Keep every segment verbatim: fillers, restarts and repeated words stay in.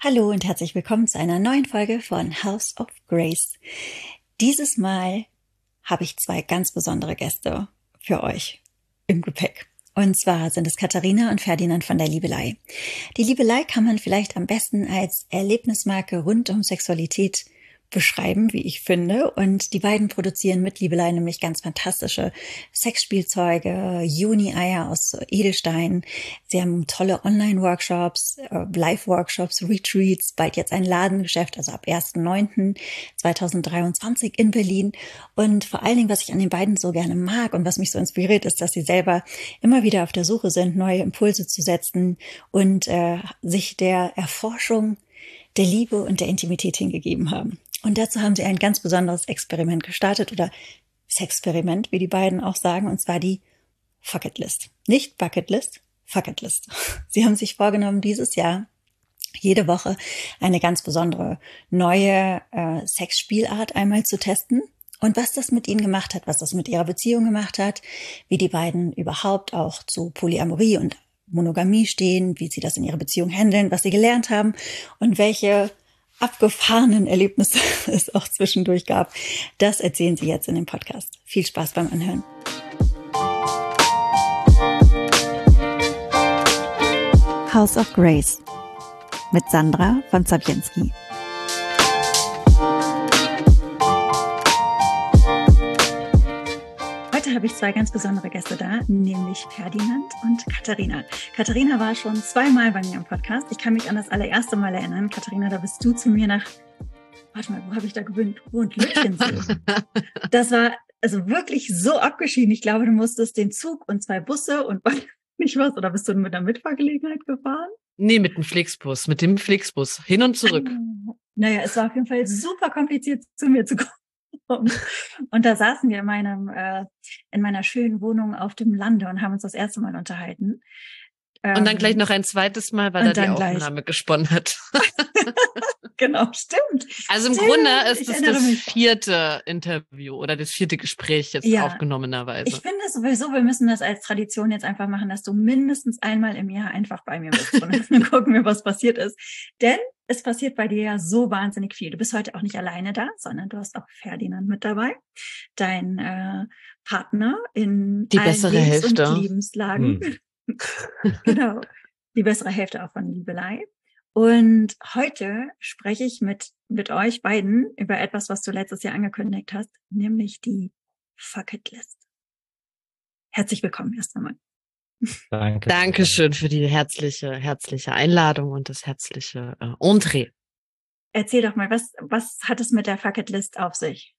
Hallo und herzlich willkommen zu einer neuen Folge von House of Grace. Dieses Mal habe ich zwei ganz besondere Gäste für euch im Gepäck. Und zwar sind es Katharina und Ferdinand von der Liebelei. Die Liebelei kann man vielleicht am besten als Erlebnismarke rund um Sexualität beschreiben, wie ich finde. Und die beiden produzieren mit Liebelei nämlich ganz fantastische Sexspielzeuge, Juni-Eier aus Edelstein. Sie haben tolle Online-Workshops, Live-Workshops, Retreats, bald jetzt ein Ladengeschäft, also ab ersten neunten zweitausenddreiundzwanzig in Berlin. Und vor allen Dingen, was ich an den beiden so gerne mag und was mich so inspiriert, ist, dass sie selber immer wieder auf der Suche sind, neue Impulse zu setzen und äh, sich der Erforschung der Liebe und der Intimität hingegeben haben. Und dazu haben sie ein ganz besonderes Experiment gestartet oder Sexperiment, wie die beiden auch sagen, und zwar die Fuck It List. Nicht Bucket List, Fuck It List. Sie haben sich vorgenommen, dieses Jahr jede Woche eine ganz besondere neue äh, Sexspielart einmal zu testen. Und was das mit ihnen gemacht hat, was das mit ihrer Beziehung gemacht hat, wie die beiden überhaupt auch zu Polyamorie und Monogamie stehen, wie sie das in ihrer Beziehung handeln, was sie gelernt haben und welche abgefahrenen Erlebnisse es auch zwischendurch gab. Das erzählen sie jetzt in dem Podcast. Viel Spaß beim Anhören. House of Grace mit Sandra von Zabienski. Heute habe ich zwei ganz besondere Gäste da, nämlich Ferdinand und Katharina. Katharina war schon zweimal bei mir im Podcast. Ich kann mich an das allererste Mal erinnern. Katharina, da bist du zu mir nach, warte mal, wo habe ich da gewohnt? Wohnt Lütchensee. Das war also wirklich so abgeschieden. Ich glaube, du musstest den Zug und zwei Busse und nicht was, oder bist du mit einer Mitfahrgelegenheit gefahren? Nee, mit dem Flixbus, mit dem Flixbus, hin und zurück. Naja, es war auf jeden Fall super kompliziert, zu mir zu kommen. Und da saßen wir in meinem, äh, in meiner schönen Wohnung auf dem Lande und haben uns das erste Mal unterhalten. Und dann gleich noch ein zweites Mal, weil da die Aufnahme gesponnen hat. Genau, stimmt. Also im stimmt. Grunde ist ich es das mich. vierte Interview oder das vierte Gespräch jetzt ja. aufgenommenerweise. Ich finde sowieso, wir müssen das als Tradition jetzt einfach machen, dass du mindestens einmal im Jahr einfach bei mir bist. Und dann gucken wir, was passiert ist. Denn es passiert bei dir ja so wahnsinnig viel. Du bist heute auch nicht alleine da, sondern du hast auch Ferdinand mit dabei. Dein äh, Partner in die allen bessere Lebens- Hälfte. und Lebenslagen. Hm. Genau. Die bessere Hälfte auch von Liebelei. Und heute spreche ich mit, mit euch beiden über etwas, was du letztes Jahr angekündigt hast, nämlich die Fuck It List. Herzlich willkommen erst einmal. Danke. Dankeschön für die herzliche, herzliche Einladung und das herzliche äh, Entree. Erzähl doch mal, was, was hat es mit der Fuck It List auf sich?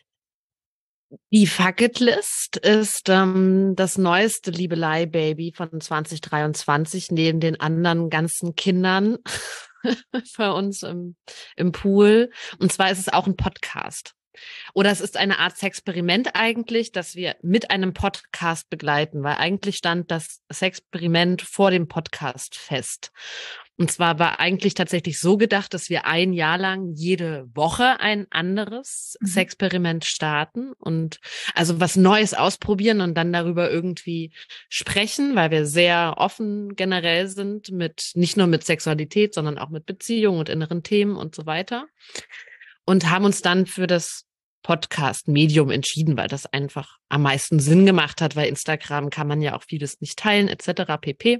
Die Fuck It List ist ähm, das neueste Liebelei-Baby von zwanzig dreiundzwanzig, neben den anderen ganzen Kindern bei uns im, im Pool. Und zwar ist es auch ein Podcast. Oder es ist eine Art Sexperiment eigentlich, das wir mit einem Podcast begleiten, weil eigentlich stand das Sexperiment vor dem Podcast fest. Und zwar war eigentlich tatsächlich so gedacht, dass wir ein Jahr lang jede Woche ein anderes mhm. Sexperiment starten und also was Neues ausprobieren und dann darüber irgendwie sprechen, weil wir sehr offen generell sind mit, nicht nur mit Sexualität, sondern auch mit Beziehungen und inneren Themen und so weiter. Und haben uns dann für das Podcast-Medium entschieden, weil das einfach am meisten Sinn gemacht hat, weil Instagram kann man ja auch vieles nicht teilen, et cetera pp.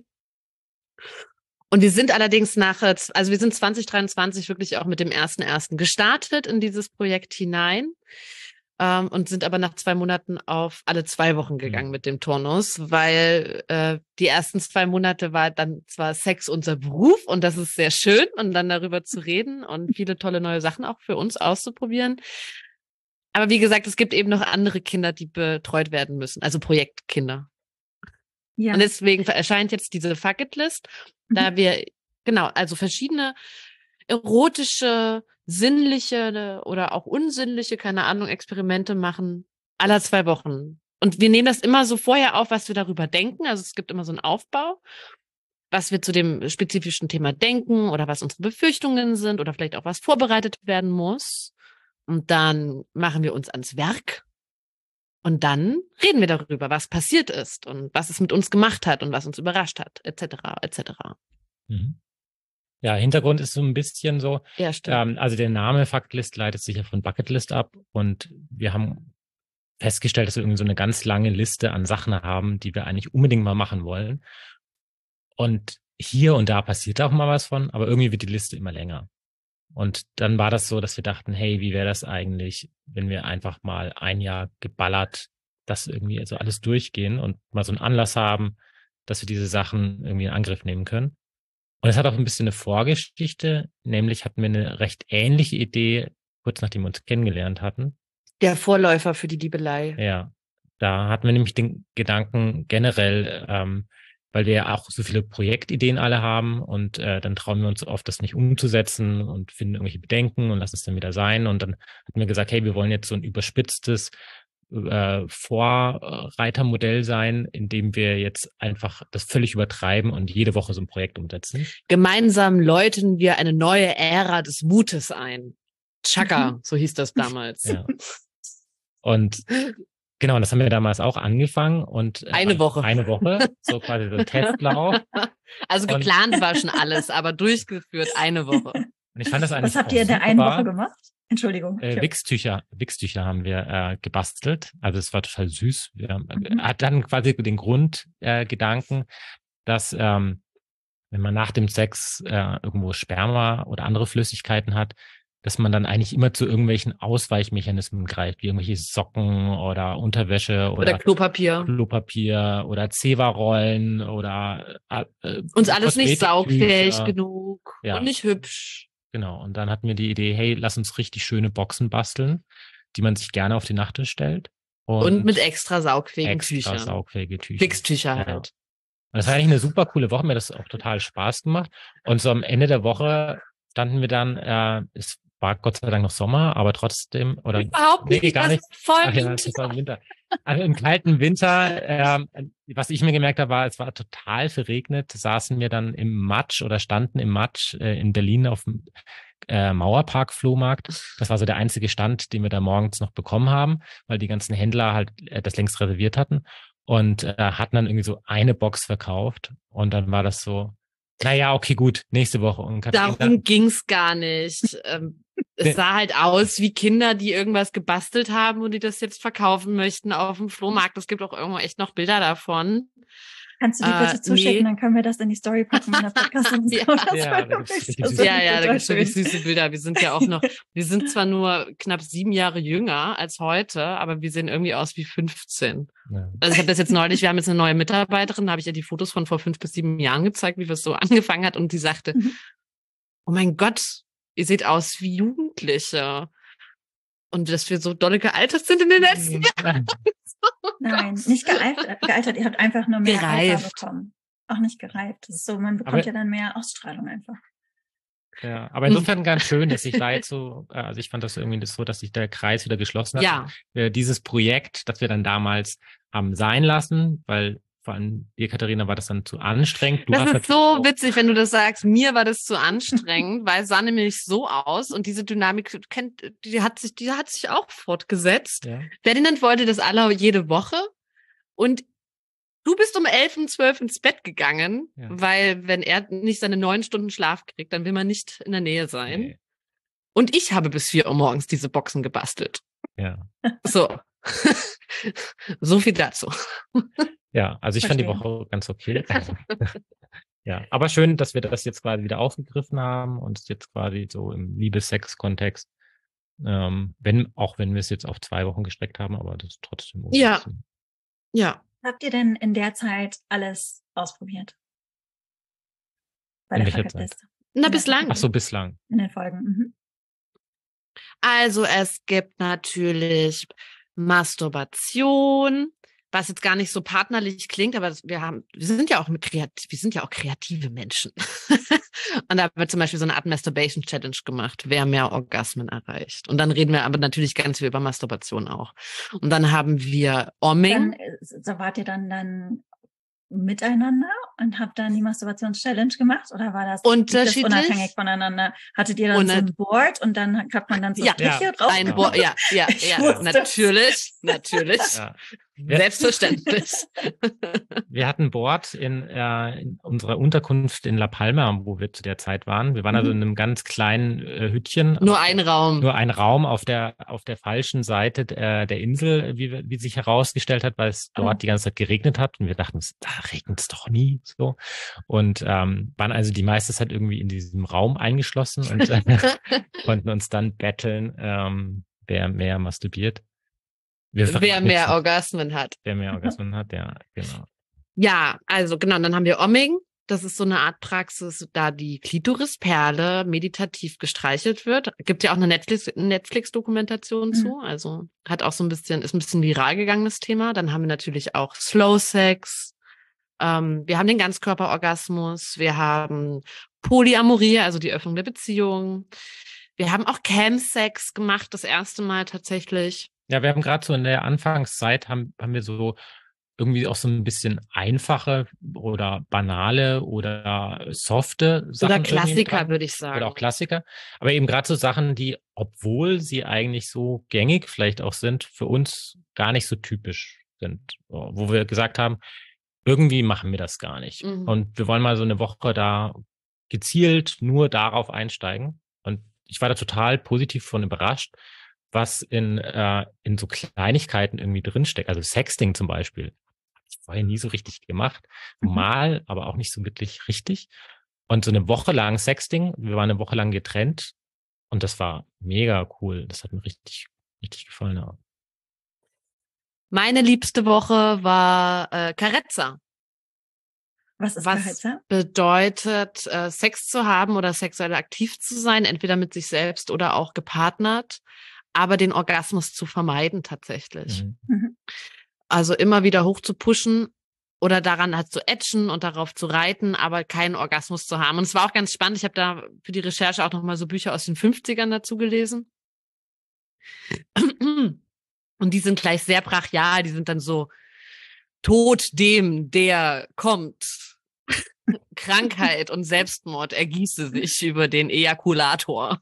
Und wir sind allerdings nach, also wir sind zwanzig dreiundzwanzig wirklich auch mit dem ersten ersten gestartet in dieses Projekt hinein ähm, und sind aber nach zwei Monaten auf alle zwei Wochen gegangen mit dem Turnus, weil äh, die ersten zwei Monate war dann zwar Sex unser Beruf und das ist sehr schön und dann darüber zu reden und viele tolle neue Sachen auch für uns auszuprobieren. Aber wie gesagt, es gibt eben noch andere Kinder, die betreut werden müssen, also Projektkinder. Ja. Und deswegen erscheint jetzt diese Fuck It List, mhm. da wir, genau, also verschiedene erotische, sinnliche oder auch unsinnliche, keine Ahnung, Experimente machen, alle zwei Wochen. Und wir nehmen das immer so vorher auf, was wir darüber denken. Also es gibt immer so einen Aufbau, was wir zu dem spezifischen Thema denken oder was unsere Befürchtungen sind oder vielleicht auch was vorbereitet werden muss. Und dann machen wir uns ans Werk und dann reden wir darüber, was passiert ist und was es mit uns gemacht hat und was uns überrascht hat, et cetera, et cetera. Mhm. Ja, Hintergrund ist so ein bisschen so, Ja, stimmt. ähm, also der Name Fucketlist leitet sich ja von Bucketlist ab und wir haben festgestellt, dass wir irgendwie so eine ganz lange Liste an Sachen haben, die wir eigentlich unbedingt mal machen wollen. Und hier und da passiert auch mal was von, aber irgendwie wird die Liste immer länger. Und dann war das so, dass wir dachten, hey, wie wäre das eigentlich, wenn wir einfach mal ein Jahr geballert das irgendwie also alles durchgehen und mal so einen Anlass haben, dass wir diese Sachen irgendwie in Angriff nehmen können. Und es hat auch ein bisschen eine Vorgeschichte, nämlich hatten wir eine recht ähnliche Idee, kurz nachdem wir uns kennengelernt hatten. Der Vorläufer für die Liebelei. Ja, da hatten wir nämlich den Gedanken generell, ähm, weil wir ja auch so viele Projektideen alle haben und äh, dann trauen wir uns oft, das nicht umzusetzen und finden irgendwelche Bedenken und lassen es dann wieder sein. Und dann hatten wir gesagt, hey, wir wollen jetzt so ein überspitztes äh, Vorreitermodell sein, in dem wir jetzt einfach das völlig übertreiben und jede Woche so ein Projekt umsetzen. Gemeinsam läuten wir eine neue Ära des Mutes ein. Chaka, Mhm. so hieß das damals. Ja. Und genau, das haben wir damals auch angefangen und äh, Eine Woche. Eine Woche, so quasi so ein Testlauf. Also Und- geplant war schon alles, aber durchgeführt eine Woche. Und ich fand das eigentlich Was habt auch ihr in der super. einen Woche gemacht? Entschuldigung. Äh, Wichstücher, Wichstücher haben wir äh, gebastelt. Also es war total süß. Wir haben, Mhm. hat dann quasi den Grundgedanken, äh, Gedanken, dass ähm, wenn man nach dem Sex äh, irgendwo Sperma oder andere Flüssigkeiten hat, dass man dann eigentlich immer zu irgendwelchen Ausweichmechanismen greift, wie irgendwelche Socken oder Unterwäsche oder, Oder Klopapier. Klopapier oder Zewa-Rollen oder äh, äh, Uns alles nicht saugfähig Kosmetiktücher. genug Ja. und nicht hübsch. Genau, und dann hatten wir die Idee, hey, lass uns richtig schöne Boxen basteln, die man sich gerne auf den Nachttisch stellt. Und, mit extra saugfähigen extra Tüchern. saugfähige Tücher. Fixtücher Ja. halt. Und das war eigentlich eine super coole Woche, mir hat das auch total Spaß gemacht. Und so am Ende der Woche standen wir dann, äh, es war Gott sei Dank noch Sommer, aber trotzdem, oder Überhaupt nicht, nee, gar das nicht. ist voll Ach ja, das war im Winter. Also im kalten Winter, ähm, was ich mir gemerkt habe, war, es war total verregnet, saßen wir dann im Matsch oder standen im Matsch äh, in Berlin auf dem äh, Mauerpark-Flohmarkt. Das war so der einzige Stand, den wir da morgens noch bekommen haben, weil die ganzen Händler halt äh, das längst reserviert hatten und äh, hatten dann irgendwie so eine Box verkauft und dann war das so, naja, okay, gut, nächste Woche. Und Katharina, Darum ging's gar nicht. Ähm, es sah halt aus wie Kinder, die irgendwas gebastelt haben und die das jetzt verkaufen möchten auf dem Flohmarkt. Es gibt auch irgendwo echt noch Bilder davon. Kannst du die bitte Äh, zuschicken, nee. dann können wir das in die Story packen, wenn der Podcast ist. Ja. Das Ja, wäre da gibt's wirklich richtig so süße- Ja, ja, da total gibt's wirklich schön. süße Bilder. Wir sind ja auch noch, wir sind zwar nur knapp sieben Jahre jünger als heute, aber wir sehen irgendwie aus wie fünfzehn. ja. Also ich habe das jetzt neulich, wir haben jetzt eine neue Mitarbeiterin, da habe ich ihr die Fotos von vor fünf bis sieben Jahren gezeigt, wie das so angefangen hat und die sagte, Mhm. oh mein Gott, ihr seht aus wie Jugendliche. Und dass wir so dolle gealtert sind in den letzten Jahren. Nein, nicht gealtert, gealtert. Ihr habt einfach nur mehr Alter Gereift. bekommen. Auch nicht gereift. Das ist so, man bekommt Aber- ja dann mehr Ausstrahlung einfach. Ja, aber insofern ganz schön, dass sich da jetzt so, äh, also ich fand das irgendwie so, dass sich der Kreis wieder geschlossen hat. Ja, Äh, Dieses Projekt, das wir dann damals haben sein lassen, weil vor allem dir, Katharina, war das dann zu anstrengend. Du das warst ist natürlich so auch- witzig, wenn du das sagst. Mir war das zu anstrengend, weil es sah nämlich so aus und diese Dynamik kennt, die hat sich, die hat sich auch fortgesetzt. Ja. Ferdinand wollte das alle jede Woche und du bist um elf und zwölf ins Bett gegangen, Ja. weil wenn er nicht seine neun Stunden Schlaf kriegt, dann will man nicht in der Nähe sein. Nee. Und ich habe bis vier Uhr morgens diese Boxen gebastelt. Ja. So. So viel dazu. Ja, also ich fand die Verstehe. Woche ganz okay. Ja, aber schön, dass wir das jetzt quasi wieder aufgegriffen haben und es jetzt quasi so im Liebe-Sex-Kontext, ähm, wenn, auch wenn wir es jetzt auf zwei Wochen gestreckt haben, aber das ist trotzdem okay. Ja. Ja. Habt ihr denn in der Zeit alles ausprobiert? Bei In der welcher Fucketliste. Na, Ja. bislang. Ach so, bislang. In den Folgen. Mhm. Also es gibt natürlich Masturbation, was jetzt gar nicht so partnerlich klingt, aber wir haben, wir sind ja auch mit kreativ, wir sind ja auch kreative Menschen. Und da wird zum Beispiel so eine Art Masturbation Challenge gemacht, wer mehr Orgasmen erreicht. Und dann reden wir aber natürlich ganz viel über Masturbation auch. Und dann haben wir Omming. Dann äh, so wart ihr dann dann miteinander und habt dann die Masturbations-Challenge gemacht oder war das, Unterschiedlich. das unabhängig voneinander? Hattet ihr dann so ein Unab- Board und dann hat man dann so Ja. Striche Ja. drauf Ein gemacht? Bo ja, ja, Ich ja, wusste es. natürlich, natürlich. Ja. Wir- Selbstverständlich. Wir hatten Bord in, äh, in unserer Unterkunft in La Palma, wo wir zu der Zeit waren. Wir waren also in einem ganz kleinen äh, Hüttchen. Nur ein Raum. Nur ein Raum auf der auf der falschen Seite der, der Insel, wie, wie sich herausgestellt hat, weil es dort Oh. die ganze Zeit geregnet hat. Und wir dachten, da regnet es doch nie. So. Und ähm, waren also die meiste Zeit irgendwie in diesem Raum eingeschlossen und äh, konnten uns dann betteln, ähm, wer mehr masturbiert. Wir Wer mehr verritzen, Orgasmen hat. wer mehr Orgasmen hat, ja, genau. Ja, also genau, dann haben wir Omming. Das ist so eine Art Praxis, da die Klitorisperle meditativ gestreichelt wird. Gibt ja auch eine Netflix, Netflix-Dokumentation Mhm. zu. Also hat auch so ein bisschen, ist ein bisschen viral gegangen, das Thema. Dann haben wir natürlich auch Slow Sex. Ähm, wir haben den Ganzkörperorgasmus. Wir haben Polyamorie, also die Öffnung der Beziehung. Wir haben auch Chemsex gemacht, das erste Mal tatsächlich. Ja, wir haben gerade so in der Anfangszeit haben, haben wir so irgendwie auch so ein bisschen einfache oder banale oder softe Sachen. Oder irgendwie Klassiker, dran. würde ich sagen. Oder auch Klassiker. Aber eben gerade so Sachen, die, obwohl sie eigentlich so gängig vielleicht auch sind, für uns gar nicht so typisch sind. Wo wir gesagt haben, irgendwie machen wir das gar nicht. Mhm. Und wir wollen mal so eine Woche da gezielt nur darauf einsteigen. Und ich war da total positiv von überrascht, was in, äh, in so Kleinigkeiten irgendwie drinsteckt. Also Sexting zum Beispiel. Hab ich vorher nie so richtig gemacht. Mhm. Mal, aber auch nicht so wirklich richtig. Und so eine Woche lang Sexting, wir waren eine Woche lang getrennt und das war mega cool. Das hat mir richtig, richtig gefallen. Ja. Meine liebste Woche war äh, Carezza. Was ist Was Carezza? bedeutet, äh, Sex zu haben oder sexuell aktiv zu sein, entweder mit sich selbst oder auch gepartnert, aber den Orgasmus zu vermeiden tatsächlich. Mhm. Mhm. Also immer wieder hoch zu pushen oder daran halt zu ätschen und darauf zu reiten, aber keinen Orgasmus zu haben. Und es war auch ganz spannend. Ich habe da für die Recherche auch nochmal so Bücher aus den fünfzigern dazu gelesen. Und die sind gleich sehr brachial. Die sind dann so: Tod dem, der kommt. Krankheit und Selbstmord ergieße sich über den Ejakulator.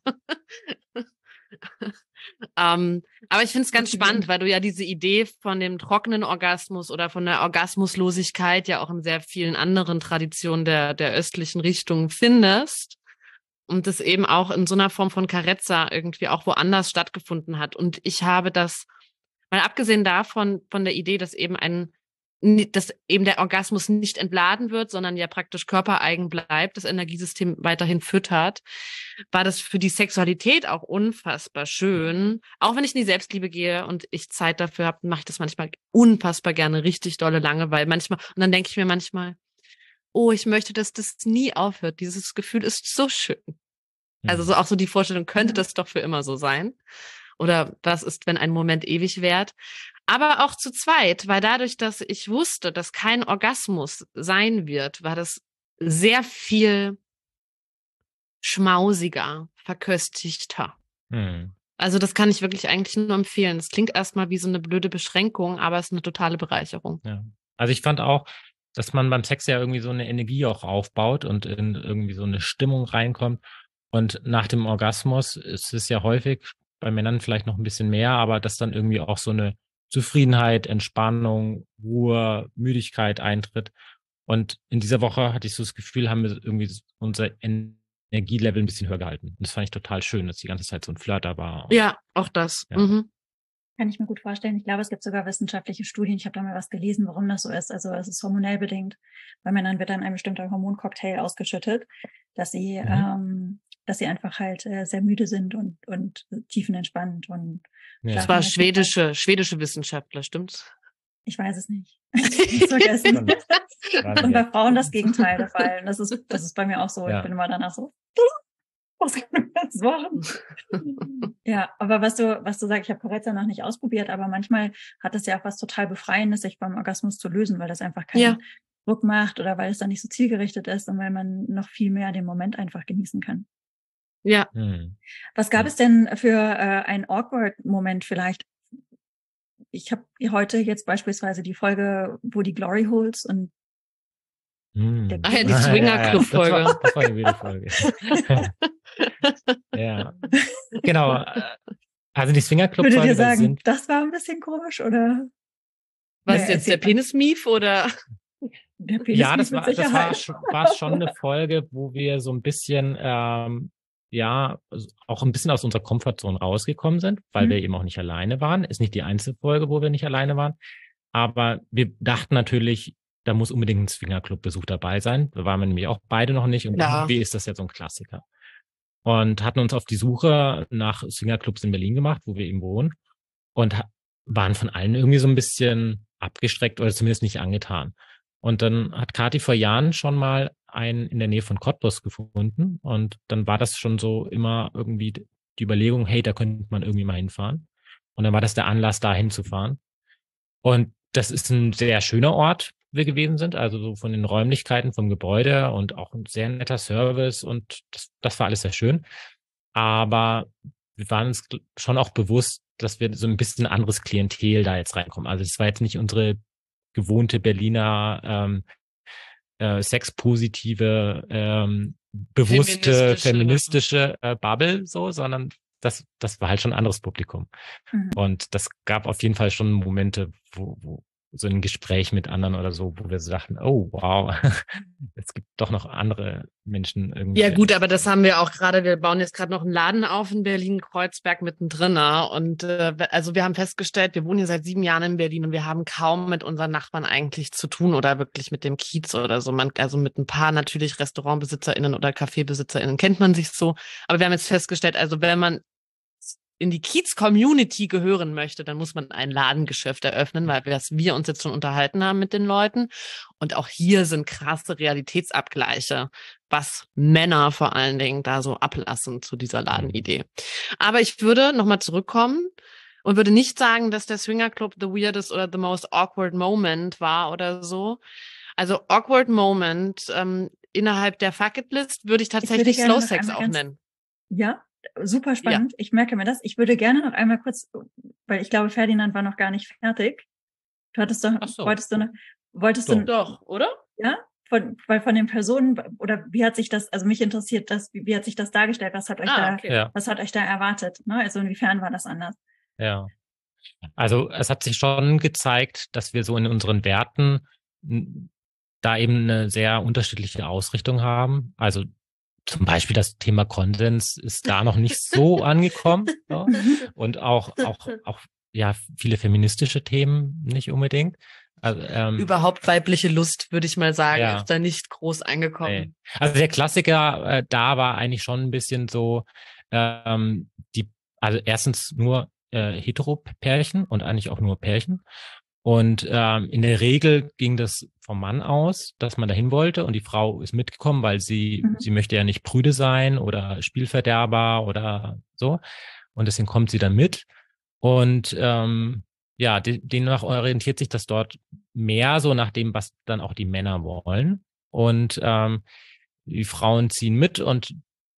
ähm, aber ich finde es ganz spannend, weil du ja diese Idee von dem trockenen Orgasmus oder von der Orgasmuslosigkeit ja auch in sehr vielen anderen Traditionen der, der östlichen Richtung findest. Und das eben auch in so einer Form von Carezza irgendwie auch woanders stattgefunden hat. Und ich habe das, mal abgesehen davon, von der Idee, dass eben ein dass eben der Orgasmus nicht entladen wird, sondern ja praktisch körpereigen bleibt, das Energiesystem weiterhin füttert, war das für die Sexualität auch unfassbar schön. Auch wenn ich in die Selbstliebe gehe und ich Zeit dafür habe, mache ich das manchmal unfassbar gerne, richtig dolle lange, weil manchmal, und dann denke ich mir manchmal, oh, ich möchte, dass das nie aufhört. Dieses Gefühl ist so schön. Also so auch so die Vorstellung, könnte das doch für immer so sein? Oder was ist, wenn ein Moment ewig währt? Aber auch zu zweit, weil dadurch, dass ich wusste, dass kein Orgasmus sein wird, war das sehr viel schmausiger, verköstigter. Mhm. Also das kann ich wirklich eigentlich nur empfehlen. Es klingt erstmal wie so eine blöde Beschränkung, aber es ist eine totale Bereicherung. Ja. Also ich fand auch, dass man beim Sex ja irgendwie so eine Energie auch aufbaut und in irgendwie so eine Stimmung reinkommt. Und nach dem Orgasmus ist es ja häufig bei Männern vielleicht noch ein bisschen mehr, aber dass dann irgendwie auch so eine Zufriedenheit, Entspannung, Ruhe, Müdigkeit eintritt. Und in dieser Woche hatte ich so das Gefühl, haben wir irgendwie unser Energielevel ein bisschen höher gehalten. Und das fand ich total schön, dass die ganze Zeit so ein Flirt da war. Ja, auch das. Ja. Mhm. Kann ich mir gut vorstellen. Ich glaube, es gibt sogar wissenschaftliche Studien. Ich habe da mal was gelesen, warum das so ist. Also es ist hormonell bedingt. Bei Männern wird dann ein bestimmter Hormoncocktail ausgeschüttet, dass sie, Mhm. ähm, dass sie einfach halt äh, sehr müde sind und und tiefenentspannt und Ja. Das schlafen war möchten. schwedische, schwedische Wissenschaftler, stimmt's? Ich weiß es nicht. Ich hab's vergessen. Und bei Frauen das Gegenteil der Fall. Und das ist, das ist bei mir auch so. Ja. Ich bin immer danach so, was können wir jetzt machen? Ja, aber was du, was du sagst, ich habe Carezza noch nicht ausprobiert, aber manchmal hat es ja auch was total Befreiendes, sich beim Orgasmus zu lösen, weil das einfach keinen Ja. Druck macht oder weil es dann nicht so zielgerichtet ist und weil man noch viel mehr den Moment einfach genießen kann. Ja. Mhm. Was gab Ja. es denn für äh, einen Awkward-Moment vielleicht? Ich habe heute jetzt beispielsweise die Folge, wo die Glory Holes und Mhm. Ah ja, die Ah, Swinger-Club-Folge. Das war, das war eine wilde Folge. Ja, genau. Also die Swinger-Club-Folge, würde dir da sagen, sind das war ein bisschen komisch, oder? Was Naja, jetzt, der erzähl mal. Penis-Mief oder? Der Penis Ja, das mit war, das war, Sicherheit. schon- war schon eine Folge, wo wir so ein bisschen, ähm, ja, also auch ein bisschen aus unserer Komfortzone rausgekommen sind, weil wir Mhm. eben auch nicht alleine waren. Ist nicht die einzige Folge, wo wir nicht alleine waren. Aber wir dachten natürlich, da muss unbedingt ein Swingerclub-Besuch dabei sein. Da waren wir nämlich auch beide noch nicht. Und Ja. wie ist das jetzt so ein Klassiker? Und hatten uns auf die Suche nach Swingerclubs in Berlin gemacht, wo wir eben wohnen. Und ha- waren von allen irgendwie so ein bisschen abgestreckt oder zumindest nicht angetan. Und dann hat Kathi vor Jahren schon mal einen in der Nähe von Cottbus gefunden. Und dann war das schon so immer irgendwie die Überlegung, hey, da könnte man irgendwie mal hinfahren. Und dann war das der Anlass, da hinzufahren. Und das ist ein sehr schöner Ort, wo wir gewesen sind. Also so von den Räumlichkeiten, vom Gebäude und auch ein sehr netter Service. Und das, das war alles sehr schön. Aber wir waren uns schon auch bewusst, dass wir so ein bisschen anderes Klientel da jetzt reinkommen. Also es war jetzt nicht unsere gewohnte Berliner ähm, äh, sexpositive, ähm, bewusste, Feministische. feministische äh, Bubble so, sondern das, das war halt schon ein anderes Publikum. Mhm. Und das gab auf jeden Fall schon Momente, wo, wo so ein Gespräch mit anderen oder so, wo wir so dachten, oh wow, es gibt doch noch andere Menschen irgendwie. Ja gut, aber das haben wir auch gerade, wir bauen jetzt gerade noch einen Laden auf in Berlin-Kreuzberg mittendrin. Ne? Und äh, also wir haben festgestellt, wir wohnen hier seit sieben Jahren in Berlin und wir haben kaum mit unseren Nachbarn eigentlich zu tun oder wirklich mit dem Kiez oder so. Man, also mit ein paar natürlich RestaurantbesitzerInnen oder CafébesitzerInnen kennt man sich so. Aber wir haben jetzt festgestellt, also wenn man in die Kiez-Community gehören möchte, dann muss man ein Ladengeschäft eröffnen, weil wir, das wir uns jetzt schon unterhalten haben mit den Leuten. Und auch hier sind krasse Realitätsabgleiche, was Männer vor allen Dingen da so ablassen zu dieser Ladenidee. Aber ich würde nochmal zurückkommen und würde nicht sagen, dass der Swinger Club the weirdest oder the most awkward moment war oder so. Also awkward moment ähm, innerhalb der Fucketlist würde ich tatsächlich Ich würde gerne Slow noch Sex einmal auch ganz- nennen. Ja, super spannend. Ich merke mir das. Ich würde gerne noch einmal kurz, weil ich glaube, Ferdinand war noch gar nicht fertig. Du hattest doch, Ach so. wolltest du noch, wolltest Doch. du, Doch, oder? ja? Von, weil von den Personen, oder wie hat sich das, also mich interessiert das, wie, wie hat sich das dargestellt? Was hat euch Ah, da, okay. Ja, was hat euch da erwartet? Ne? Also inwiefern war das anders? ja. Also es hat sich schon gezeigt, dass wir so in unseren Werten n- da eben eine sehr unterschiedliche Ausrichtung haben. Also zum Beispiel das Thema Konsens ist da noch nicht so angekommen. So. Und auch, auch, auch, ja, viele feministische Themen nicht unbedingt. Also, ähm, Überhaupt weibliche Lust, würde ich mal sagen, Ja. ist da nicht groß angekommen. nee. Also der Klassiker äh, da war eigentlich schon ein bisschen so, ähm, die, also erstens nur äh, Hetero-Pärchen und eigentlich auch nur Pärchen. Und ähm, in der Regel ging das vom Mann aus, dass man dahin wollte und die Frau ist mitgekommen, weil sie, Mhm. sie möchte ja nicht prüde sein oder Spielverderber oder so. Und deswegen kommt sie dann mit. Und ähm, ja, de demnach orientiert sich das dort mehr so nach dem, was dann auch die Männer wollen. Und ähm, die Frauen ziehen mit und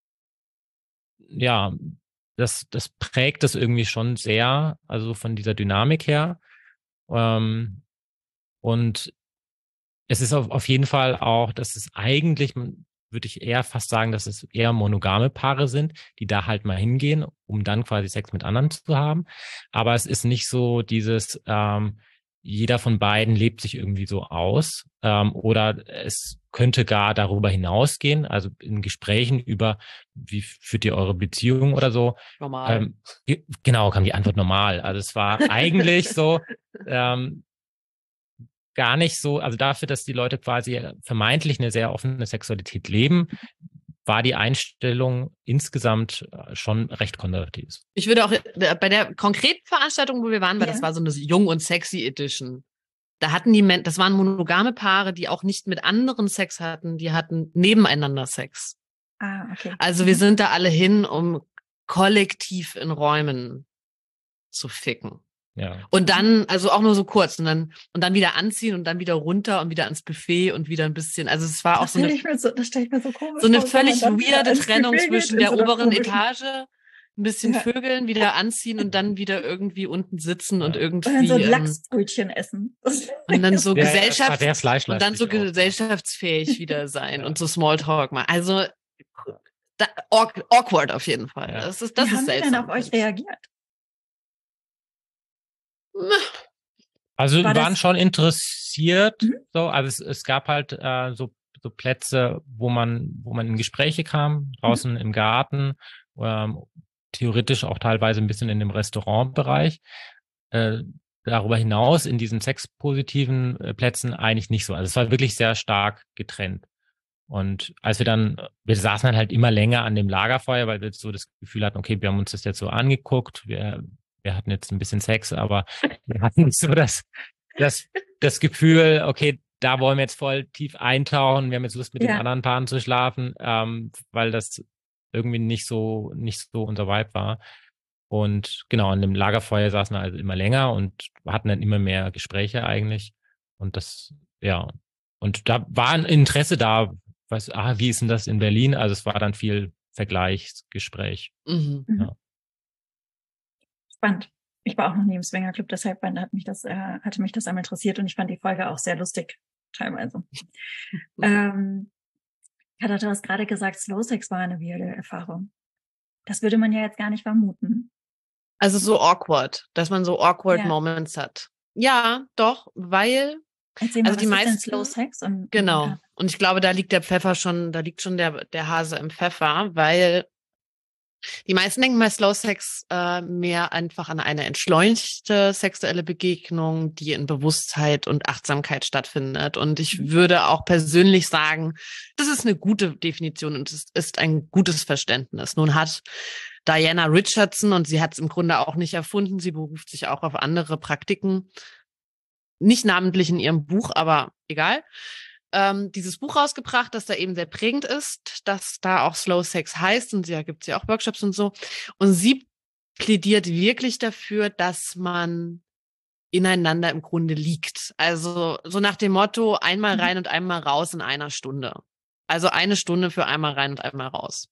ja, das, das prägt das irgendwie schon sehr, also von dieser Dynamik her. Ähm, und es ist auf, auf jeden Fall auch, dass es eigentlich, würde ich eher fast sagen, dass es eher monogame Paare sind, die da halt mal hingehen, um dann quasi Sex mit anderen zu haben. Aber es ist nicht so dieses, ähm, jeder von beiden lebt sich irgendwie so aus. Ähm, oder es könnte gar darüber hinausgehen, also in Gesprächen über, wie führt ihr eure Beziehung oder so. Normal. Ähm, genau, kam die Antwort normal. Also es war eigentlich so, ähm, gar nicht so, also dafür, dass die Leute quasi vermeintlich eine sehr offene Sexualität leben, war die Einstellung insgesamt schon recht konservativ. Ich würde auch äh, bei der konkreten Veranstaltung, wo wir waren, weil Ja. das war so eine Jung und Sexy Edition. Da hatten die Men das waren monogame Paare, die auch nicht mit anderen Sex hatten, die hatten nebeneinander Sex. Ah, okay. Also wir Mhm. sind da alle hin, um kollektiv in Räumen zu ficken. Ja. Und dann, also auch nur so kurz und dann, und dann wieder anziehen und dann wieder runter und wieder ans Buffet und wieder ein bisschen, also es war auch Das so stelle eine, ich mir so, das stelle ich mir so komisch so eine vor, wenn man völlig dann wieder weirde ins Trennung Buffet geht, zwischen in der so einer oberen komischen- Etage, ein bisschen Ja. vögeln, wieder anziehen und dann wieder irgendwie unten sitzen und Ja. irgendwie, Und dann so ähm, Lachsbrötchen essen. Das und dann so Ja, ja, es war Gesellschaft, sehr fleischlastig und dann so auch. gesellschaftsfähig wieder sein Ja. und so Smalltalk mal. Also, da, awk- awkward auf jeden Fall. Ja. Das ist, das Wie ist haben die seltsam. denn auf euch reagiert? Also War wir waren das- schon interessiert, Mhm. so, also es, es gab halt äh, so, so Plätze, wo man, wo man in Gespräche kam, draußen im Garten, ähm, theoretisch auch teilweise ein bisschen in dem Restaurantbereich. Äh, darüber hinaus in diesen sexpositiven äh, Plätzen eigentlich nicht so. Also es war wirklich sehr stark getrennt. Und als wir dann, wir saßen dann halt immer länger an dem Lagerfeuer, weil wir so das Gefühl hatten, okay, wir haben uns das jetzt so angeguckt, wir, wir hatten jetzt ein bisschen Sex, aber wir hatten nicht so das, das, das Gefühl, okay, da wollen wir jetzt voll tief eintauchen, wir haben jetzt Lust mit Ja. den anderen Paaren zu schlafen, ähm, weil das irgendwie nicht so, nicht so unser Vibe war. Und genau, an dem Lagerfeuer saßen wir also immer länger und hatten dann immer mehr Gespräche eigentlich. Und das, ja, und da war ein Interesse da, was, ah, wie ist denn das in Berlin? Also es war dann viel Vergleichsgespräch. Mhm. Mhm. Ja. Spannend. Ich war auch noch nie im Swingerclub, deshalb hat mich das, äh, hatte mich das einmal interessiert und ich fand die Folge auch sehr lustig, teilweise. ähm, Katja, du hast gerade gesagt, Slow Sex war eine weirde Erfahrung. Das würde man ja jetzt gar nicht vermuten. Also so awkward, dass man so awkward Ja. Moments hat. Ja, doch, weil, Erzähl mal, Also die was ist denn meisten- Slow Sex? Und, genau. Und, Und ich glaube, da liegt der Pfeffer schon, da liegt schon der, der Hase im Pfeffer, weil die meisten denken bei Slow Sex äh, mehr einfach an eine entschleunigte sexuelle Begegnung, die in Bewusstheit und Achtsamkeit stattfindet. Und ich Mhm. würde auch persönlich sagen, das ist eine gute Definition und es ist ein gutes Verständnis. Nun hat Diana Richardson, und sie hat es im Grunde auch nicht erfunden, sie beruft sich auch auf andere Praktiken, nicht namentlich in ihrem Buch, aber egal, ähm, dieses Buch rausgebracht, das da eben sehr prägend ist, dass da auch Slow Sex heißt und da gibt es ja auch Workshops und so. Und sie plädiert wirklich dafür, dass man ineinander im Grunde liegt. Also so nach dem Motto, einmal Mhm. rein und einmal raus in einer Stunde. Also eine Stunde für einmal rein und einmal raus.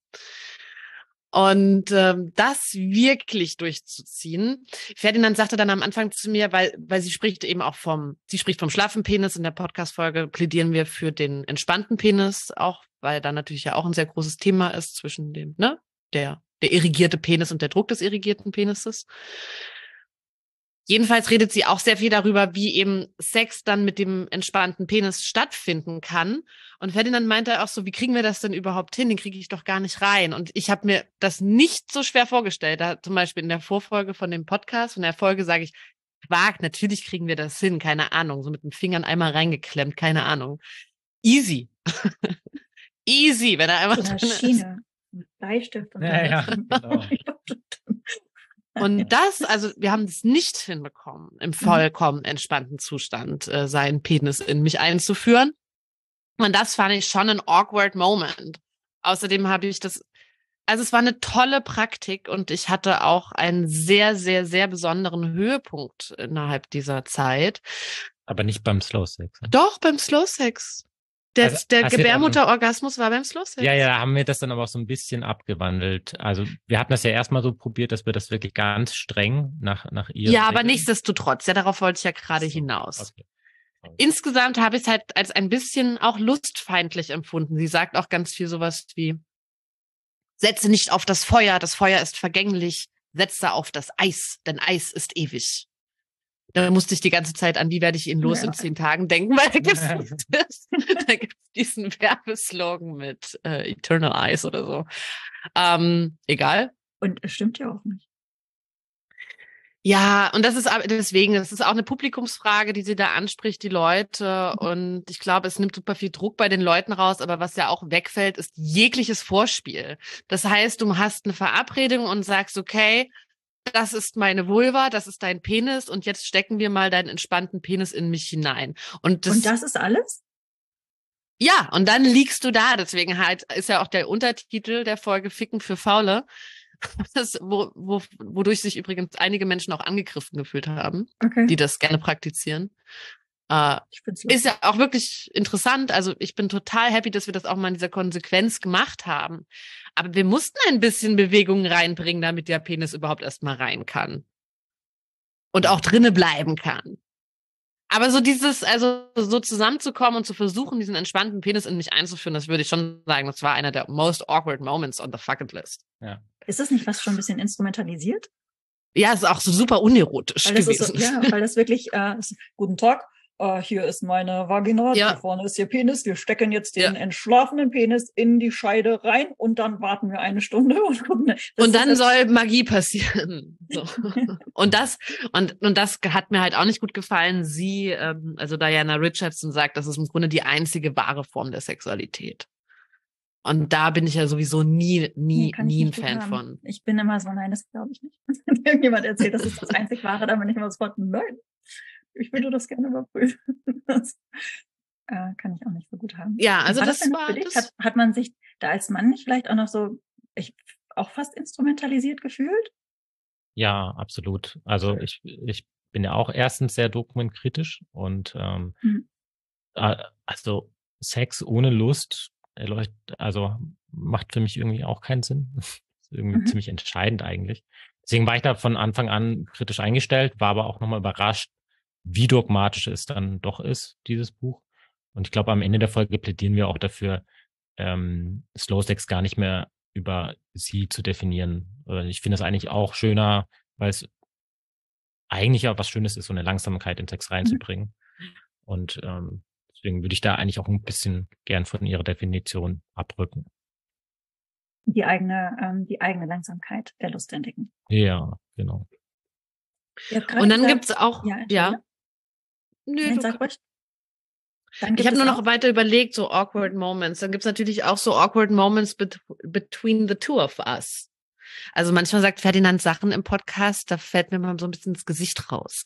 Und ähm, das wirklich durchzuziehen. Ferdinand sagte dann am Anfang zu mir, weil weil sie spricht eben auch vom, sie spricht vom schlaffen Penis. In der Podcast-Folge plädieren wir für den entspannten Penis, auch weil da natürlich ja auch ein sehr großes Thema ist zwischen dem, ne, der der irrigierte Penis und der Druck des irrigierten Penises. Jedenfalls redet sie auch sehr viel darüber, wie eben Sex dann mit dem entspannten Penis stattfinden kann. Und Ferdinand meinte auch so, wie kriegen wir das denn überhaupt hin? Den kriege ich doch gar nicht rein. Und ich habe mir das nicht so schwer vorgestellt. Da zum Beispiel in der Vorfolge von dem Podcast, von der Folge sage ich, Quark, natürlich kriegen wir das hin, keine Ahnung. So mit den Fingern einmal reingeklemmt, keine Ahnung. Easy. Easy, wenn er einmal so eine drin ist. Schiene. Mit Bleistift und Ja, ja, genau. Und das, also wir haben es nicht hinbekommen, im vollkommen entspannten Zustand äh, seinen Penis in mich einzuführen. Und das fand ich schon ein awkward Moment. Außerdem habe ich das, also es war eine tolle Praktik und ich hatte auch einen sehr, sehr, sehr besonderen Höhepunkt innerhalb dieser Zeit. Aber nicht beim Slow Sex. Ne? Doch, beim Slow Sex. Der, Also, der als wir dann- Gebärmutterorgasmus war beim Slow Sex. Ja, ja, da haben wir das dann aber auch so ein bisschen abgewandelt. Also wir hatten das ja erstmal so probiert, dass wir das wirklich ganz streng nach, nach ihr. Ja, aber regeln. nichtsdestotrotz, ja, darauf wollte ich ja gerade So, hinaus. okay. Insgesamt habe ich es halt als ein bisschen auch lustfeindlich empfunden. Sie sagt auch ganz viel sowas wie, setze nicht auf das Feuer, das Feuer ist vergänglich, setze auf das Eis, denn Eis ist ewig. Da musste ich die ganze Zeit an, wie werde ich ihn los Ja. in zehn Tagen denken, weil da gibt's, das, da gibt's diesen Werbeslogan mit äh, Eternal Ice oder so. Ähm, egal. Und es stimmt ja auch nicht. Ja, und das ist aber deswegen, das ist auch eine Publikumsfrage, die sie da anspricht, die Leute. Und ich glaube, es nimmt super viel Druck bei den Leuten raus, aber was ja auch wegfällt, ist jegliches Vorspiel. Das heißt, du hast eine Verabredung und sagst, okay, das ist meine Vulva, das ist dein Penis und jetzt stecken wir mal deinen entspannten Penis in mich hinein. Und das, Und das ist alles? ja, und dann liegst du da. Deswegen halt ist ja auch der Untertitel der Folge Ficken für Faule. Das, wo, wo, wodurch sich übrigens einige Menschen auch angegriffen gefühlt haben, Okay. die das gerne praktizieren. Äh, Ich find's ist ja auch wirklich interessant. Also ich bin total happy, dass wir das auch mal in dieser Konsequenz gemacht haben. Aber wir mussten ein bisschen Bewegung reinbringen, damit der Penis überhaupt erst mal rein kann. Und auch drinne bleiben kann. Aber so dieses, also so zusammenzukommen und zu versuchen, diesen entspannten Penis in mich einzuführen, das würde ich schon sagen, das war einer der most awkward moments on the fucking list. Ja. Ist das nicht fast schon ein bisschen instrumentalisiert? Ja, ist auch so super unerotisch Weil das ist gewesen. so, ja, weil das wirklich, äh, ist, guten Tag, äh, hier ist meine Vagina, Ja. hier vorne ist ihr Penis, wir stecken jetzt den Ja. entschlafenen Penis in die Scheide rein und dann warten wir eine Stunde und gucken. Das Und dann ist, soll Magie passieren. So. Und das, und, und das hat mir halt auch nicht gut gefallen. Sie, ähm, also Diana Richardson sagt, das ist im Grunde die einzige wahre Form der Sexualität. Und da bin ich ja sowieso nie, nie, nee, kann ich nie ein nicht gut Fan haben. von. Ich bin immer so, nein, das glaube ich nicht. Wenn irgendjemand erzählt, das ist das einzig Wahre, dann bin ich immer sofort, nein, ich würde das gerne überprüfen. Das äh, kann ich auch nicht so gut haben. Ja, also war das, das denn war für dich? das. Hat, hat man sich da als Mann nicht vielleicht auch noch so, ich, auch fast instrumentalisiert gefühlt? Ja, absolut. Also ich, ich bin ja auch erstens sehr dokumentkritisch und ähm, Mhm. äh, also Sex ohne Lust erleuchtet, also macht für mich irgendwie auch keinen Sinn. Das ist irgendwie Mhm. ziemlich entscheidend eigentlich. Deswegen war ich da von Anfang an kritisch eingestellt, war aber auch nochmal überrascht, wie dogmatisch es dann doch ist, dieses Buch. Und ich glaube, am Ende der Folge plädieren wir auch dafür, ähm, Slow Sex gar nicht mehr über sie zu definieren. Äh, Ich finde es eigentlich auch schöner, weil es eigentlich auch was Schönes ist, so eine Langsamkeit in Sex Mhm. reinzubringen. Und ähm, deswegen würde ich da eigentlich auch ein bisschen gern von ihrer Definition abrücken. Die eigene, ähm, die eigene Langsamkeit der Lust entdecken. Ja, genau. Ihr habt gerade Und dann gesagt, gibt's auch, ja, ja. Entschuldige. Nö, Nein, du, sag ruhig. Dann ich gibt habe es nur noch auch, weiter überlegt, so awkward moments. Dann gibt's natürlich auch so awkward moments bet between the two of us. Also manchmal sagt Ferdinand Sachen im Podcast, da fällt mir mal so ein bisschen ins Gesicht raus.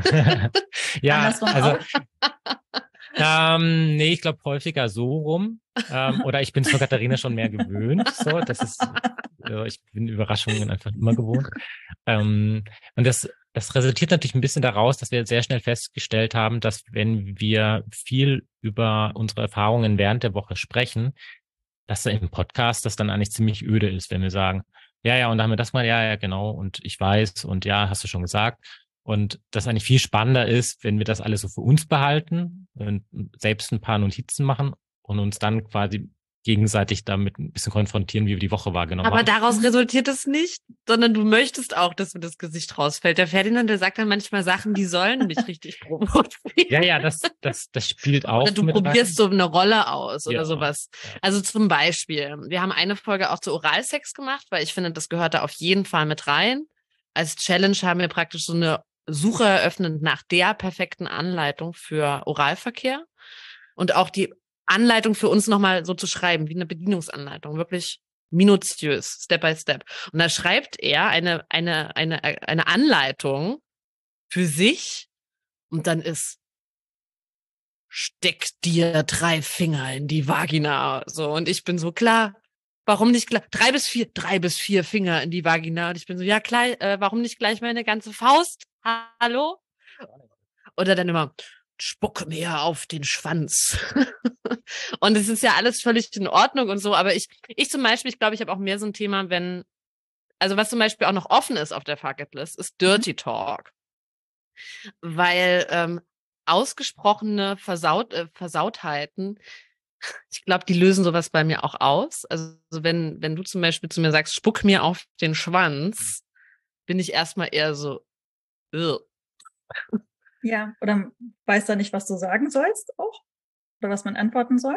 Ja, andersrum also auch. ähm, nee, ich glaube häufiger so rum. Ähm, oder ich bin es von Katharina schon mehr gewöhnt. So, das ist, äh, ich bin Überraschungen einfach immer gewohnt. Ähm, und das, das resultiert natürlich ein bisschen daraus, dass wir sehr schnell festgestellt haben, dass wenn wir viel über unsere Erfahrungen während der Woche sprechen, dass da im Podcast das dann eigentlich ziemlich öde ist, wenn wir sagen, ja, ja, und da haben wir das mal, ja, ja, genau, und ich weiß, und ja, hast du schon gesagt. Und das eigentlich viel spannender ist, wenn wir das alles so für uns behalten und selbst ein paar Notizen machen und uns dann quasi gegenseitig damit ein bisschen konfrontieren, wie wir die Woche wahrgenommen Aber haben. daraus resultiert es nicht, sondern du möchtest auch, dass mir das Gesicht rausfällt. Der Ferdinand, der sagt dann manchmal Sachen, die sollen mich richtig provozieren. Ja, ja, das, das, das spielt auch Oder du mit probierst rein. so eine Rolle aus oder Ja, sowas. ja. Also zum Beispiel, wir haben eine Folge auch zu Oralsex gemacht, weil ich finde, das gehört da auf jeden Fall mit rein. Als Challenge haben wir praktisch so eine Suche eröffnet nach der perfekten Anleitung für Oralverkehr und auch die Anleitung für uns nochmal so zu schreiben, wie eine Bedienungsanleitung, wirklich minutiös, Step by Step. Und da schreibt er eine, eine, eine, eine Anleitung für sich und dann ist: Steck dir drei Finger in die Vagina. So, und ich bin so, klar, warum nicht gleich, drei bis vier, drei bis vier Finger in die Vagina. Und ich bin so, ja, klar, äh, warum nicht gleich meine ganze Faust? Hallo? Oder dann immer, spucke mir auf den Schwanz. Und es ist ja alles völlig in Ordnung und so, aber ich, ich zum Beispiel, ich glaube, ich habe auch mehr so ein Thema, wenn, also was zum Beispiel auch noch offen ist auf der Fucketlist, ist Dirty Talk. Weil ähm, ausgesprochene Versaut, äh, Versautheiten, ich glaube, die lösen sowas bei mir auch aus. Also wenn, wenn du zum Beispiel zu mir sagst, spuck mir auf den Schwanz, bin ich erstmal eher so, ugh. Ja, oder weiß da nicht, was du sagen sollst auch? Oder was man antworten soll?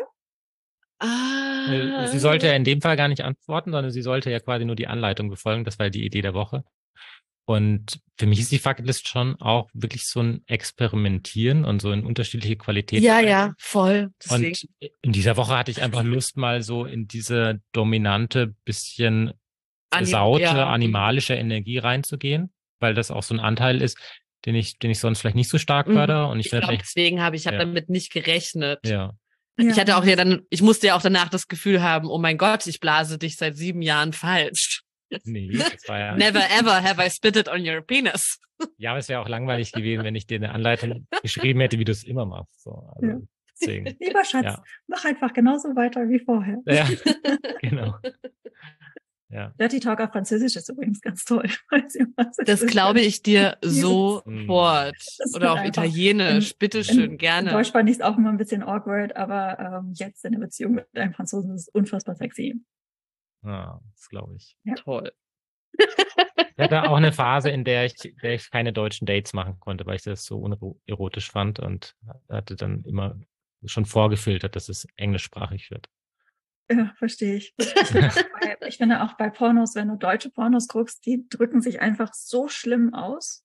Ah. Sie sollte ja in dem Fall gar nicht antworten, sondern sie sollte ja quasi nur die Anleitung befolgen. Das war ja die Idee der Woche. Und für mich ist die Fucketlist schon auch wirklich so ein Experimentieren und so in unterschiedliche Qualitäten. Ja, ja, voll. Deswegen. Und in dieser Woche hatte ich einfach Lust, mal so in diese dominante, bisschen Anim saute, ja. animalische Energie reinzugehen, weil das auch so ein Anteil ist, den ich, den ich sonst vielleicht nicht so stark Mhm. fördere. Und ich, Ich finde glaube, vielleicht, deswegen habe ich hab ja. damit nicht gerechnet. ja. Ich hatte Ja. auch ja dann, ich musste ja auch danach das Gefühl haben, oh mein Gott, ich blase dich seit sieben Jahren falsch. Nee, das war ja. Never ever have I spit it on your penis. Ja, aber es wäre auch langweilig gewesen, wenn ich dir eine Anleitung geschrieben hätte, wie du es immer machst. So, also Ja. deswegen. Lieber Schatz, Ja. mach einfach genauso weiter wie vorher. Ja, genau. Ja. Dirty Talk auf Französisch ist übrigens ganz toll. Das glaube ich dir sofort. Das Oder ist auf einfach Italienisch, in- bitteschön, In gerne. Deutsch fand ich es auch immer ein bisschen awkward, aber ähm, jetzt in der Beziehung mit einem Franzosen ist es unfassbar sexy. Ja, das glaube ich. Toll. Ich hatte auch eine Phase, in der ich, der ich keine deutschen Dates machen konnte, weil ich das so unerotisch fand und hatte dann immer schon vorgefiltert, dass es englischsprachig wird. Ja, verstehe ich. Ich finde, auch bei, ich finde auch bei Pornos, wenn du deutsche Pornos guckst, die drücken sich einfach so schlimm aus.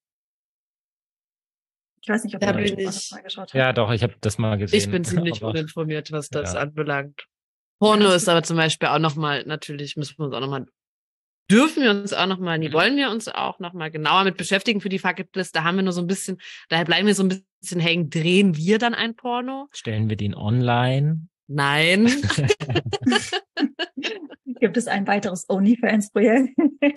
Ich weiß nicht, ob Da du deutsche bin Pornos ich- mal geschaut hast. Ja, doch, ich habe das mal gesehen. Ich bin ziemlich aber- uninformiert, was das Ja. anbelangt. Porno Ja, ist aber zum Beispiel auch nochmal, natürlich müssen wir uns auch nochmal, dürfen wir uns auch nochmal, nee, wollen wir uns auch nochmal genauer mit beschäftigen für die Fucketlist. Da haben wir nur so ein bisschen, daher bleiben wir so ein bisschen hängen. Drehen wir dann ein Porno? Stellen wir den online? Nein. Gibt es ein weiteres OnlyFans-Projekt?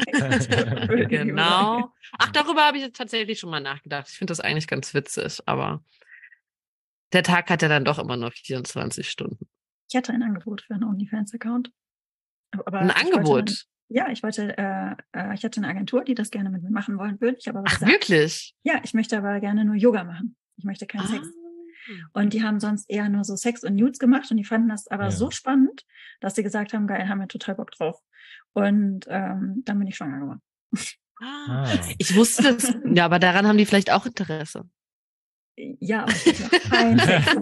Genau. Ach, darüber habe ich jetzt tatsächlich schon mal nachgedacht. Ich finde das eigentlich ganz witzig, aber der Tag hat ja dann doch immer nur vierundzwanzig Stunden. Ich hatte ein Angebot für einen OnlyFans-Account. Aber Ein ich Angebot? Wollte, ja, ich wollte, äh, äh, ich hatte eine Agentur, die das gerne mit mir machen wollen würde. Ich habe aber Ach, gesagt, wirklich? ja, ich möchte aber gerne nur Yoga machen. Ich möchte keinen Ah. Sex. Und die haben sonst eher nur so Sex und Nudes gemacht und die fanden das aber Ja. so spannend, dass sie gesagt haben, geil, haben wir total Bock drauf. Und ähm, dann bin ich schwanger geworden. Ah. Ah. Ich wusste das. Ja, aber daran haben die vielleicht auch Interesse. Ja, aber ich hatte noch keinen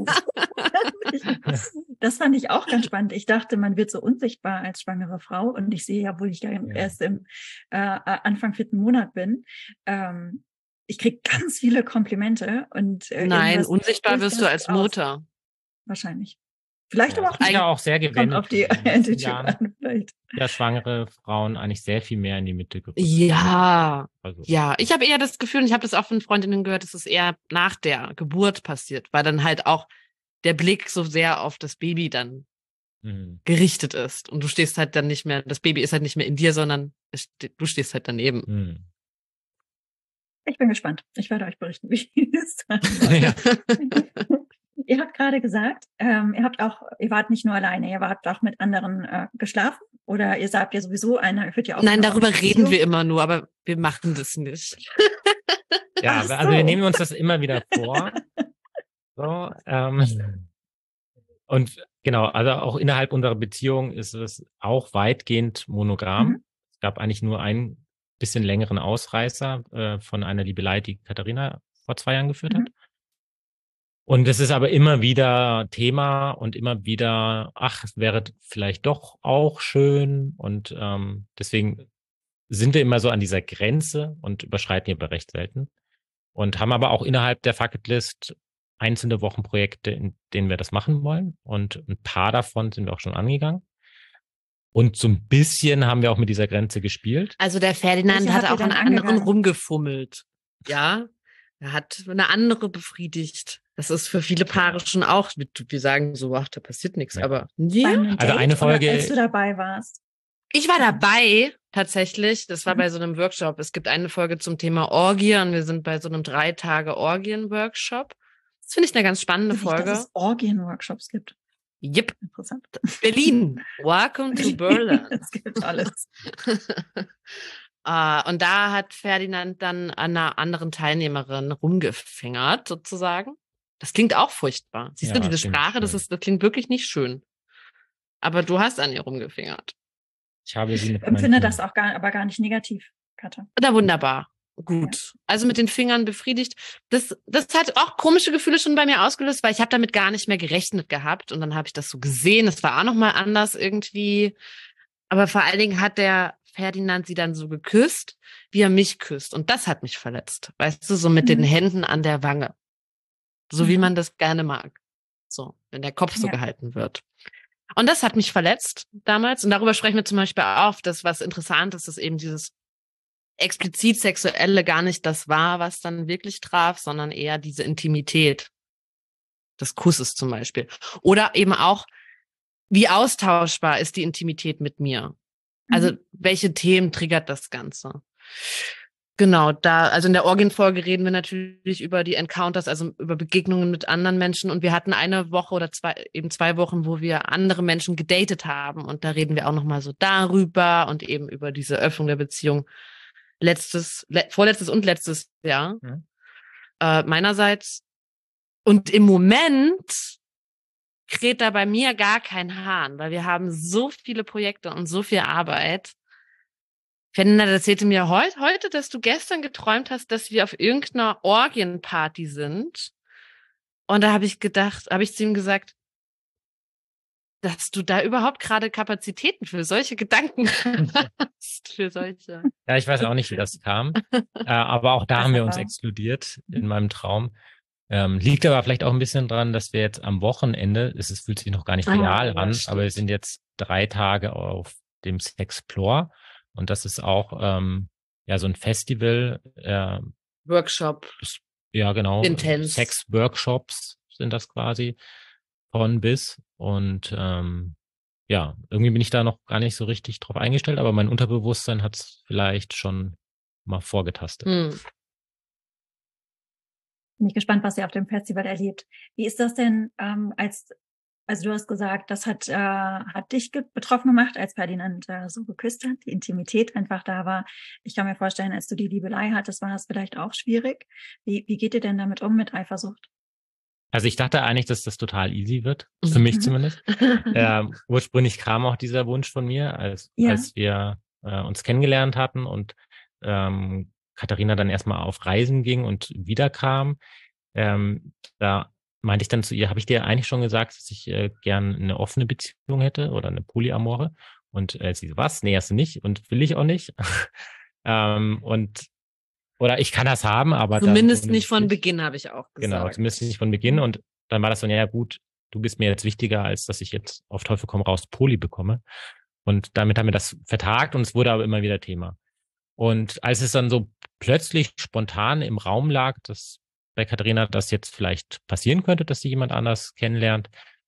Sex. Das fand ich auch ganz spannend. Ich dachte, man wird so unsichtbar als schwangere Frau und ich sehe ja, obwohl ich ja erst im äh, Anfang vierten Monat bin, ähm, ich kriege ganz viele Komplimente und äh, Nein, irgendwas unsichtbar spricht wirst du das als aus. Mutter. Wahrscheinlich. Vielleicht Ja, aber auch das ist nicht. ja auch sehr Kommt gewendet. auf die in den letzten Attitude Jahren. an, vielleicht. Ja, schwangere Frauen eigentlich sehr viel mehr in die Mitte gerückt. Ja, Also, ja. Ich habe eher das Gefühl, und ich habe das auch von Freundinnen gehört, dass es eher nach der Geburt passiert, weil dann halt auch der Blick so sehr auf das Baby dann mhm. gerichtet ist. Und du stehst halt dann nicht mehr, das Baby ist halt nicht mehr in dir, sondern es ste- du stehst halt daneben. Mhm. Ich bin gespannt. Ich werde euch berichten, wie es dann Ja. Ihr habt gerade gesagt, ähm, ihr habt auch, ihr wart nicht nur alleine, ihr wart auch mit anderen äh, geschlafen oder ihr sagt ja sowieso, einer führt ja auch. Nein, eine darüber offene reden wir Beziehung. immer nur, aber wir machen das nicht. Ja, Ach also wir so. nehmen uns das immer wieder vor. So, ähm, und genau, also auch innerhalb unserer Beziehung ist es auch weitgehend monogam. Mhm. Es gab eigentlich nur einen bisschen längeren Ausreißer äh, von einer Liebelei, die Katharina vor zwei Jahren geführt Mhm. hat. Und es ist aber immer wieder Thema und immer wieder, ach, es wäre vielleicht doch auch schön. Und ähm, deswegen sind wir immer so an dieser Grenze und überschreiten die aber recht selten. Und haben aber auch innerhalb der Fucketlist einzelne Wochenprojekte, in denen wir das machen wollen. Und ein paar davon sind wir auch schon angegangen. Und so ein bisschen haben wir auch mit dieser Grenze gespielt. Also der Ferdinand Welche hat habt ihr auch an denn anderen angegangen? rumgefummelt. Ja, er hat eine andere befriedigt. Das ist für viele Paare schon auch, wir sagen so, ach, da passiert nichts, Ja. aber Bei ja. einem Also Date eine Folge- oder als du dabei warst? Ich war dabei, tatsächlich. Das war Mhm. bei so einem Workshop. Es gibt eine Folge zum Thema Orgie und wir sind bei so einem drei Tage Orgien-Workshop. Das finde ich eine ganz spannende Ich wusste nicht, Folge. dass es Orgien-Workshops gibt. Yep, Interessant. Berlin. Welcome to Berlin. Es gibt alles. Ah, und da hat Ferdinand dann an einer anderen Teilnehmerin rumgefingert, sozusagen. Das klingt auch furchtbar. Siehst Ja, du, diese klingt Sprache, das schön. ist, das klingt wirklich nicht schön. Aber du hast an ihr rumgefingert. Ich habe sie mit Ich empfinde meinen- das auch gar, aber gar nicht negativ, Katha. Na, wunderbar. Gut. Also mit den Fingern befriedigt. Das, das hat auch komische Gefühle schon bei mir ausgelöst, weil ich habe damit gar nicht mehr gerechnet gehabt. Und dann habe ich das so gesehen. Es war auch nochmal anders irgendwie. Aber vor allen Dingen hat der Ferdinand sie dann so geküsst, wie er mich küsst. Und das hat mich verletzt. Weißt du, so mit Mhm. den Händen an der Wange. So wie Mhm. man das gerne mag. So, wenn der Kopf so Ja. gehalten wird. Und das hat mich verletzt damals. Und darüber sprechen wir zum Beispiel auch, dass was interessant ist, dass eben dieses explizit Sexuelle gar nicht das war, was dann wirklich traf, sondern eher diese Intimität des Kusses zum Beispiel. Oder eben auch, wie austauschbar ist die Intimität mit mir? Also Mhm. welche Themen triggert das Ganze? Genau, da, also in der Orgien-Folge reden wir natürlich über die Encounters, also über Begegnungen mit anderen Menschen. Und wir hatten eine Woche oder zwei, eben zwei Wochen, wo wir andere Menschen gedatet haben. Und da reden wir auch nochmal so darüber und eben über diese Öffnung der Beziehung letztes, le vorletztes und letztes Jahr. Mhm. Äh, meinerseits. Und im Moment kräht da bei mir gar kein Hahn, weil wir haben so viele Projekte und so viel Arbeit. Ferdinand erzählte mir heut, heute, dass du gestern geträumt hast, dass wir auf irgendeiner Orgienparty sind. Und da habe ich gedacht, habe ich zu ihm gesagt, dass du da überhaupt gerade Kapazitäten für solche Gedanken hast, für solche. Ja, ich weiß auch nicht, wie das kam. äh, aber auch da haben wir uns exkludiert in meinem Traum. Ähm, liegt aber vielleicht auch ein bisschen dran, dass wir jetzt am Wochenende, es ist, fühlt sich noch gar nicht real Ah, ja, an, stimmt. aber wir sind jetzt drei Tage auf dem Sexplore. Und das ist auch ähm, ja so ein Festival. Äh, Workshop. das, ja, genau. Intense. Sex-Workshops sind das quasi von bis. Und ähm, ja, irgendwie bin ich da noch gar nicht so richtig drauf eingestellt, aber mein Unterbewusstsein hat es vielleicht schon mal vorgetastet. Hm. Bin ich gespannt, was ihr auf dem Festival erlebt. Wie ist das denn, ähm, als, also du hast gesagt, das hat, äh, hat dich ge- betroffen gemacht, als Ferdinand äh, so geküsst hat, die Intimität einfach da war. Ich kann mir vorstellen, als du die Liebelei hattest, war das vielleicht auch schwierig. Wie, wie geht ihr denn damit um, mit Eifersucht? Also ich dachte eigentlich, dass das total easy wird, für mich zumindest. ähm, ursprünglich kam auch dieser Wunsch von mir, als, Ja. als wir äh, uns kennengelernt hatten und ähm, Katharina dann erstmal auf Reisen ging und wiederkam. Ähm, da meinte ich dann zu ihr, habe ich dir eigentlich schon gesagt, dass ich äh, gern eine offene Beziehung hätte oder eine Polyamore? Und äh, sie so, was? Nee, hast du nicht und will ich auch nicht. ähm, und oder ich kann das haben, aber Zumindest dann nicht von nicht. Beginn, habe ich auch gesagt. Genau, zumindest nicht von Beginn. Und dann war das so, ja gut, du bist mir jetzt wichtiger, als dass ich jetzt auf Teufel komm raus Poly bekomme. Und damit haben wir das vertagt und es wurde aber immer wieder Thema. Und als es dann so plötzlich spontan im Raum lag, dass bei Katharina das jetzt vielleicht passieren könnte, dass sie jemand anders kennenlernt,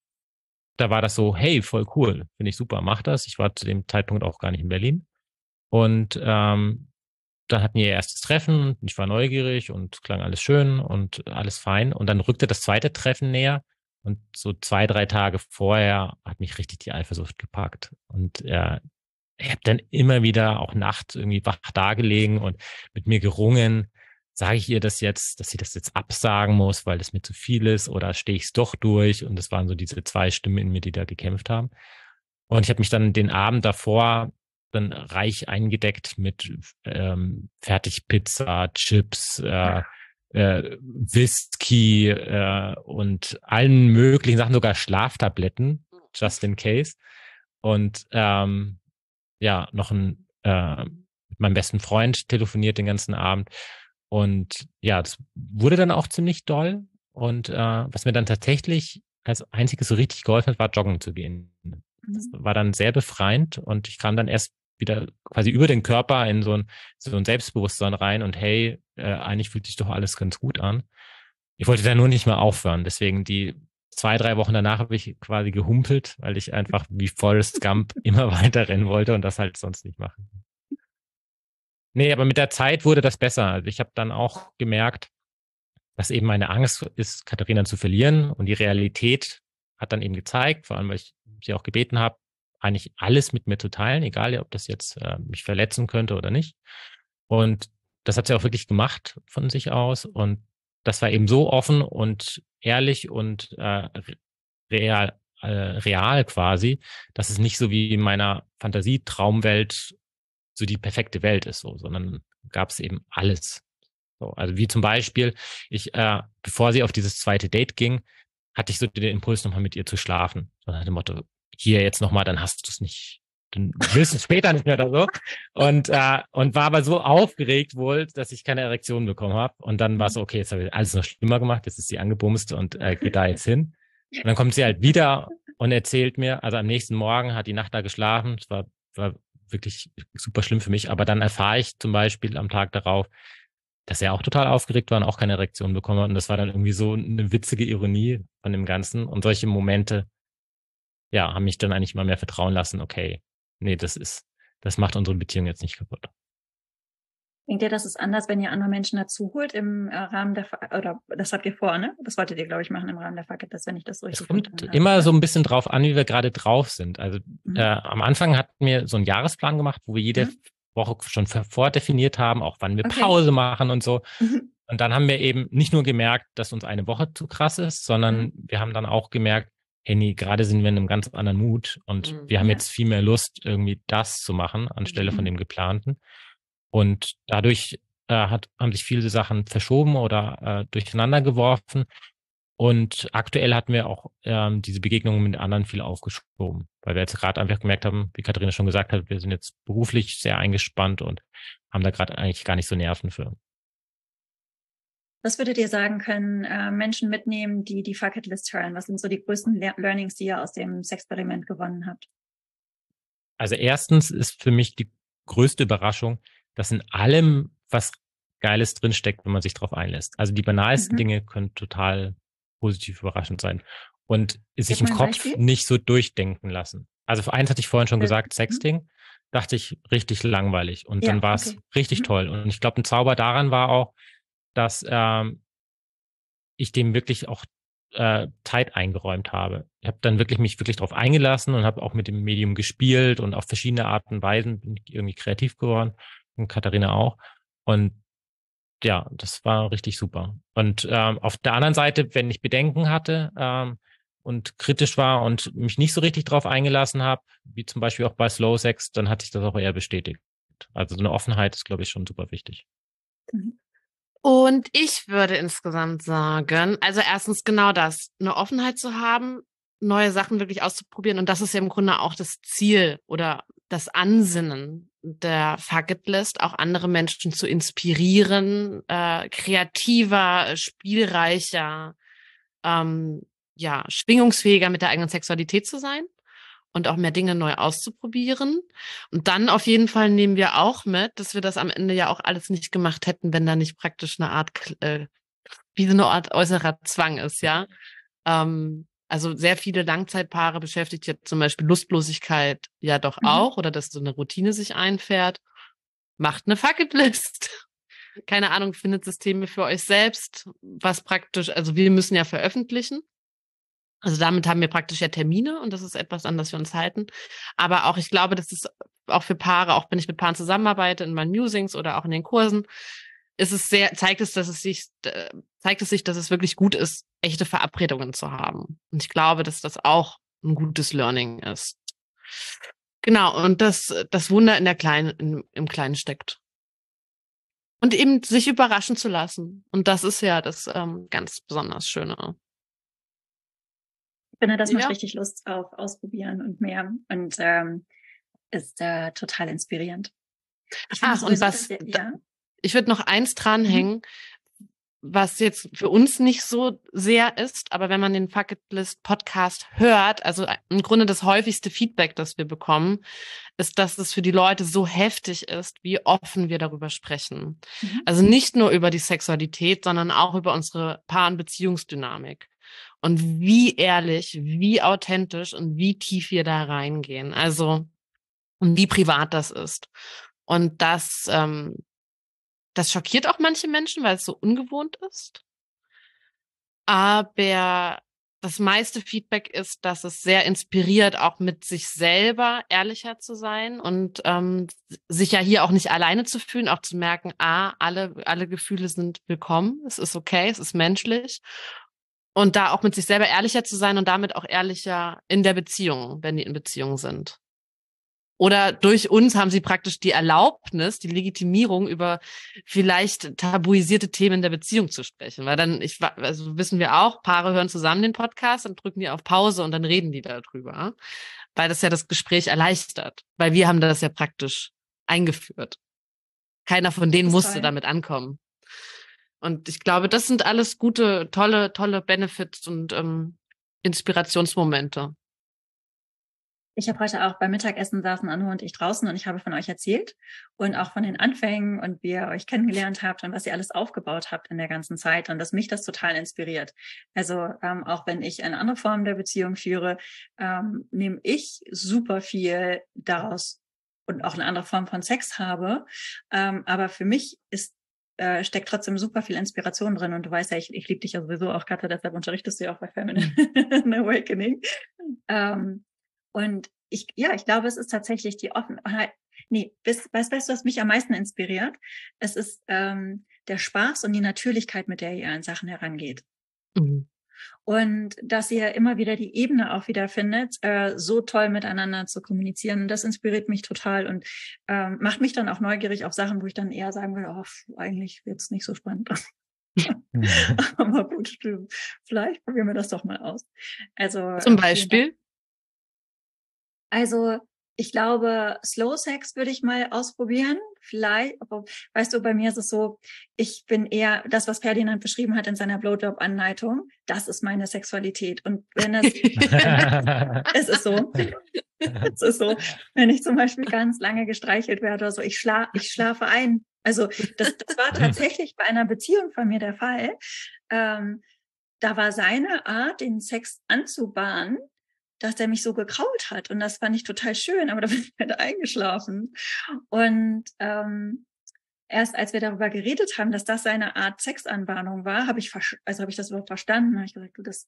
da war das so, hey, voll cool, finde ich super, mach das. Ich war zu dem Zeitpunkt auch gar nicht in Berlin. Und ähm, dann hatten wir ihr erstes Treffen, ich war neugierig und klang alles schön und alles fein. Und dann rückte das zweite Treffen näher und so zwei, drei Tage vorher hat mich richtig die Eifersucht gepackt. Und äh, ich habe dann immer wieder auch nachts irgendwie wach da gelegen und mit mir gerungen, sage ich ihr das jetzt, dass sie das jetzt absagen muss, weil das mir zu viel ist, oder stehe ich es doch durch? Und das waren so diese zwei Stimmen in mir, die da gekämpft haben. Und ich habe mich dann den Abend davor dann reich eingedeckt mit ähm, Fertigpizza, Chips, äh, äh, Whisky äh, und allen möglichen Sachen, sogar Schlaftabletten, just in case. Und ähm, ja, noch ein äh, mit meinem besten Freund telefoniert den ganzen Abend. Und ja, das wurde dann auch ziemlich doll. Und äh, was mir dann tatsächlich als einziges so richtig geholfen hat, war joggen zu gehen. Das war dann sehr befreiend und ich kam dann erst wieder quasi über den Körper in so ein, so ein Selbstbewusstsein rein und hey, äh, eigentlich fühlt sich doch alles ganz gut an. Ich wollte da nur nicht mehr aufhören. Deswegen die zwei, drei Wochen danach habe ich quasi gehumpelt, weil ich einfach wie Forrest Gump immer weiter rennen wollte und das halt sonst nicht machen. Nee, aber mit der Zeit wurde das besser. Also ich habe dann auch gemerkt, dass eben meine Angst ist, Katharina zu verlieren, und die Realität hat dann eben gezeigt, vor allem weil ich sie auch gebeten habe, eigentlich alles mit mir zu teilen, egal ob das jetzt äh, mich verletzen könnte oder nicht. Und das hat sie auch wirklich gemacht von sich aus, und das war eben so offen und ehrlich und äh, real, äh, real quasi, dass es nicht so wie in meiner Fantasie-Traumwelt so die perfekte Welt ist, so, sondern gab es eben alles. So, also wie zum Beispiel, ich, äh, bevor sie auf dieses zweite Date ging, hatte ich so den Impuls, nochmal mit ihr zu schlafen. So nach dem Motto, hier jetzt nochmal, dann hast du es nicht, dann willst du es später nicht mehr oder so. Und, äh, und war aber so aufgeregt wohl, dass ich keine Erektion bekommen habe. Und dann war es so, okay, jetzt habe ich alles noch schlimmer gemacht, jetzt ist sie angebumst und äh, geht da jetzt hin. Und dann kommt sie halt wieder und erzählt mir, also am nächsten Morgen hat die Nacht da geschlafen, es war, war wirklich super schlimm für mich, aber dann erfahre ich zum Beispiel am Tag darauf, dass er auch total aufgeregt war und auch keine Erektion bekommen hat. Und das war dann irgendwie so eine witzige Ironie von dem Ganzen. Und solche Momente, ja, haben mich dann eigentlich mal mehr vertrauen lassen, okay, nee, das ist, das macht unsere Beziehung jetzt nicht kaputt. Denkt ihr, das ist anders, wenn ihr andere Menschen dazu holt im äh, Rahmen der, oder das habt ihr vor, ne? Das wolltet ihr, glaube ich, machen im Rahmen der Fuck It, wenn ich das so richtig Es kommt verstanden immer habe. so ein bisschen drauf an, wie wir gerade drauf sind. Also Mhm. äh, am Anfang hatten wir so einen Jahresplan gemacht, wo wir jede Mhm. Woche schon vordefiniert haben, auch wann wir Okay. Pause machen und so. Mhm. Und dann haben wir eben nicht nur gemerkt, dass uns eine Woche zu krass ist, sondern Mhm. wir haben dann auch gemerkt, hey, nee, gerade sind wir in einem ganz anderen Mut und Mhm. wir haben Ja. jetzt viel mehr Lust, irgendwie das zu machen, anstelle von Mhm. dem Geplanten. Und dadurch äh, hat, haben sich viele Sachen verschoben oder äh, durcheinander geworfen. Und aktuell hatten wir auch ähm, diese Begegnungen mit anderen viel aufgeschoben, weil wir jetzt gerade einfach gemerkt haben, wie Katharina schon gesagt hat, wir sind jetzt beruflich sehr eingespannt und haben da gerade eigentlich gar nicht so Nerven für. Was würdet ihr sagen, können äh, Menschen mitnehmen, die die Fuck It List hören? Was sind so die größten Le- Learnings, die ihr aus dem Sexperiment gewonnen habt? Also erstens ist für mich die größte Überraschung, dass in allem was Geiles drinsteckt, wenn man sich darauf einlässt. Also die banalsten Mhm. Dinge können total positiv überraschend sein und sich Gib im mal ein Kopf Beispiel. nicht so durchdenken lassen. Also für eins hatte ich vorhin schon Äh, gesagt, mhm. Sexting, dachte ich richtig langweilig und dann Ja, war okay. es richtig Mhm. toll. Und ich glaube, ein Zauber daran war auch, dass ähm, ich dem wirklich auch äh, Zeit eingeräumt habe. Ich habe dann wirklich mich wirklich darauf eingelassen und habe auch mit dem Medium gespielt und auf verschiedene Arten und Weisen bin ich irgendwie kreativ geworden und Katharina auch. Und ja, das war richtig super. Und ähm, auf der anderen Seite, wenn ich Bedenken hatte ähm, und kritisch war und mich nicht so richtig drauf eingelassen habe, wie zum Beispiel auch bei Slow Sex, dann hat sich das auch eher bestätigt. Also so eine Offenheit ist, glaube ich, schon super wichtig. Mhm. Und ich würde insgesamt sagen, also erstens genau das, eine Offenheit zu haben, neue Sachen wirklich auszuprobieren. Und das ist ja im Grunde auch das Ziel oder das Ansinnen der Fuck It List, auch andere Menschen zu inspirieren, äh, kreativer, spielreicher, ähm, ja, schwingungsfähiger mit der eigenen Sexualität zu sein und auch mehr Dinge neu auszuprobieren. Und dann auf jeden Fall nehmen wir auch mit, dass wir das am Ende ja auch alles nicht gemacht hätten, wenn da nicht praktisch eine Art, äh, wie so eine Art äußerer Zwang ist, ja. Ähm, also sehr viele Langzeitpaare beschäftigt jetzt zum Beispiel Lustlosigkeit ja doch Mhm. auch oder dass so eine Routine sich einfährt. Macht eine Fuck It List. Keine Ahnung, findet Systeme für euch selbst, was praktisch, also wir müssen ja veröffentlichen. Also damit haben wir praktisch ja Termine und das ist etwas, an das wir uns halten. Aber auch, ich glaube, das ist auch für Paare, auch wenn ich mit Paaren zusammenarbeite, in meinen Musings oder auch in den Kursen, ist es sehr, zeigt es, dass es sich, äh, zeigt es sich, dass es wirklich gut ist, echte Verabredungen zu haben. Und ich glaube, dass das auch ein gutes Learning ist. Genau, und das, das Wunder in der Kleinen, in, im Kleinen steckt. Und eben sich überraschen zu lassen. Und das ist ja das ähm, ganz besonders Schöne. Ich finde, das macht Ja. richtig Lust auf Ausprobieren und mehr und ähm, ist äh, total inspirierend. Ich finde Ach, und sowieso, dass was, wir, ja. ich würde noch eins Mhm. dranhängen, was jetzt für uns nicht so sehr ist, aber wenn man den Fuck It List Podcast hört, also im Grunde das häufigste Feedback, das wir bekommen, ist, dass es für die Leute so heftig ist, wie offen wir darüber sprechen. Mhm. Also nicht nur über die Sexualität, sondern auch über unsere Paar- und Beziehungsdynamik. Und wie ehrlich, wie authentisch und wie tief wir da reingehen. Also, und wie privat das ist. Und das, ähm, das schockiert auch manche Menschen, weil es so ungewohnt ist. Aber das meiste Feedback ist, dass es sehr inspiriert, auch mit sich selber ehrlicher zu sein und ähm, sich ja hier auch nicht alleine zu fühlen, auch zu merken, ah, alle, alle Gefühle sind willkommen, es ist okay, es ist menschlich. Und da auch mit sich selber ehrlicher zu sein und damit auch ehrlicher in der Beziehung, wenn die in Beziehung sind. Oder durch uns haben sie praktisch die Erlaubnis, die Legitimierung, über vielleicht tabuisierte Themen der Beziehung zu sprechen. Weil dann, ich, also wissen wir auch, Paare hören zusammen den Podcast, dann drücken die auf Pause und dann reden die darüber. Weil das ja das Gespräch erleichtert. Weil wir haben das ja praktisch eingeführt. Keiner von denen Das ist musste toll. damit ankommen. Und ich glaube, das sind alles gute, tolle, tolle Benefits und ähm, Inspirationsmomente. Ich habe heute auch beim Mittagessen saßen Anno und ich draußen und ich habe von euch erzählt und auch von den Anfängen und wie ihr euch kennengelernt habt und was ihr alles aufgebaut habt in der ganzen Zeit und dass mich das total inspiriert. Also ähm, auch wenn ich eine andere Form der Beziehung führe, ähm, nehme ich super viel daraus und auch eine andere Form von Sex habe. Ähm, aber für mich ist äh, steckt trotzdem super viel Inspiration drin und du weißt ja, ich, ich liebe dich ja sowieso auch, Katja, deshalb unterrichtest du ja auch bei Feminine Awakening. Ähm, Und ich, ja, ich glaube, es ist tatsächlich die Offenheit. Nee, weißt, weißt du, was mich am meisten inspiriert? Es ist ähm, der Spaß und die Natürlichkeit, mit der ihr an Sachen herangeht. Mhm. Und dass ihr immer wieder die Ebene auch wieder findet, äh, so toll miteinander zu kommunizieren. Das inspiriert mich total und ähm, macht mich dann auch neugierig auf Sachen, wo ich dann eher sagen will, oh, eigentlich wird's nicht so spannend. Aber gut, vielleicht probieren wir das doch mal aus. Also Zum Beispiel? Also ich glaube, Slow Sex würde ich mal ausprobieren. Vielleicht, aber weißt du, bei mir ist es so, ich bin eher das, was Ferdinand beschrieben hat in seiner Blowjob-Anleitung. Das ist meine Sexualität. Und wenn es, wenn, es ist so, es ist so, wenn ich zum Beispiel ganz lange gestreichelt werde oder so, ich schlaf, ich schlafe ein. Also das, das war tatsächlich bei einer Beziehung von mir der Fall. Ähm, da war seine Art, den Sex anzubahnen, dass der mich so gekrault hat. Und das fand ich total schön, aber da bin ich halt eingeschlafen. Und ähm, erst als wir darüber geredet haben, dass das seine Art Sexanbahnung war, habe ich versch- also habe ich das überhaupt verstanden. Habe ich gesagt, du, das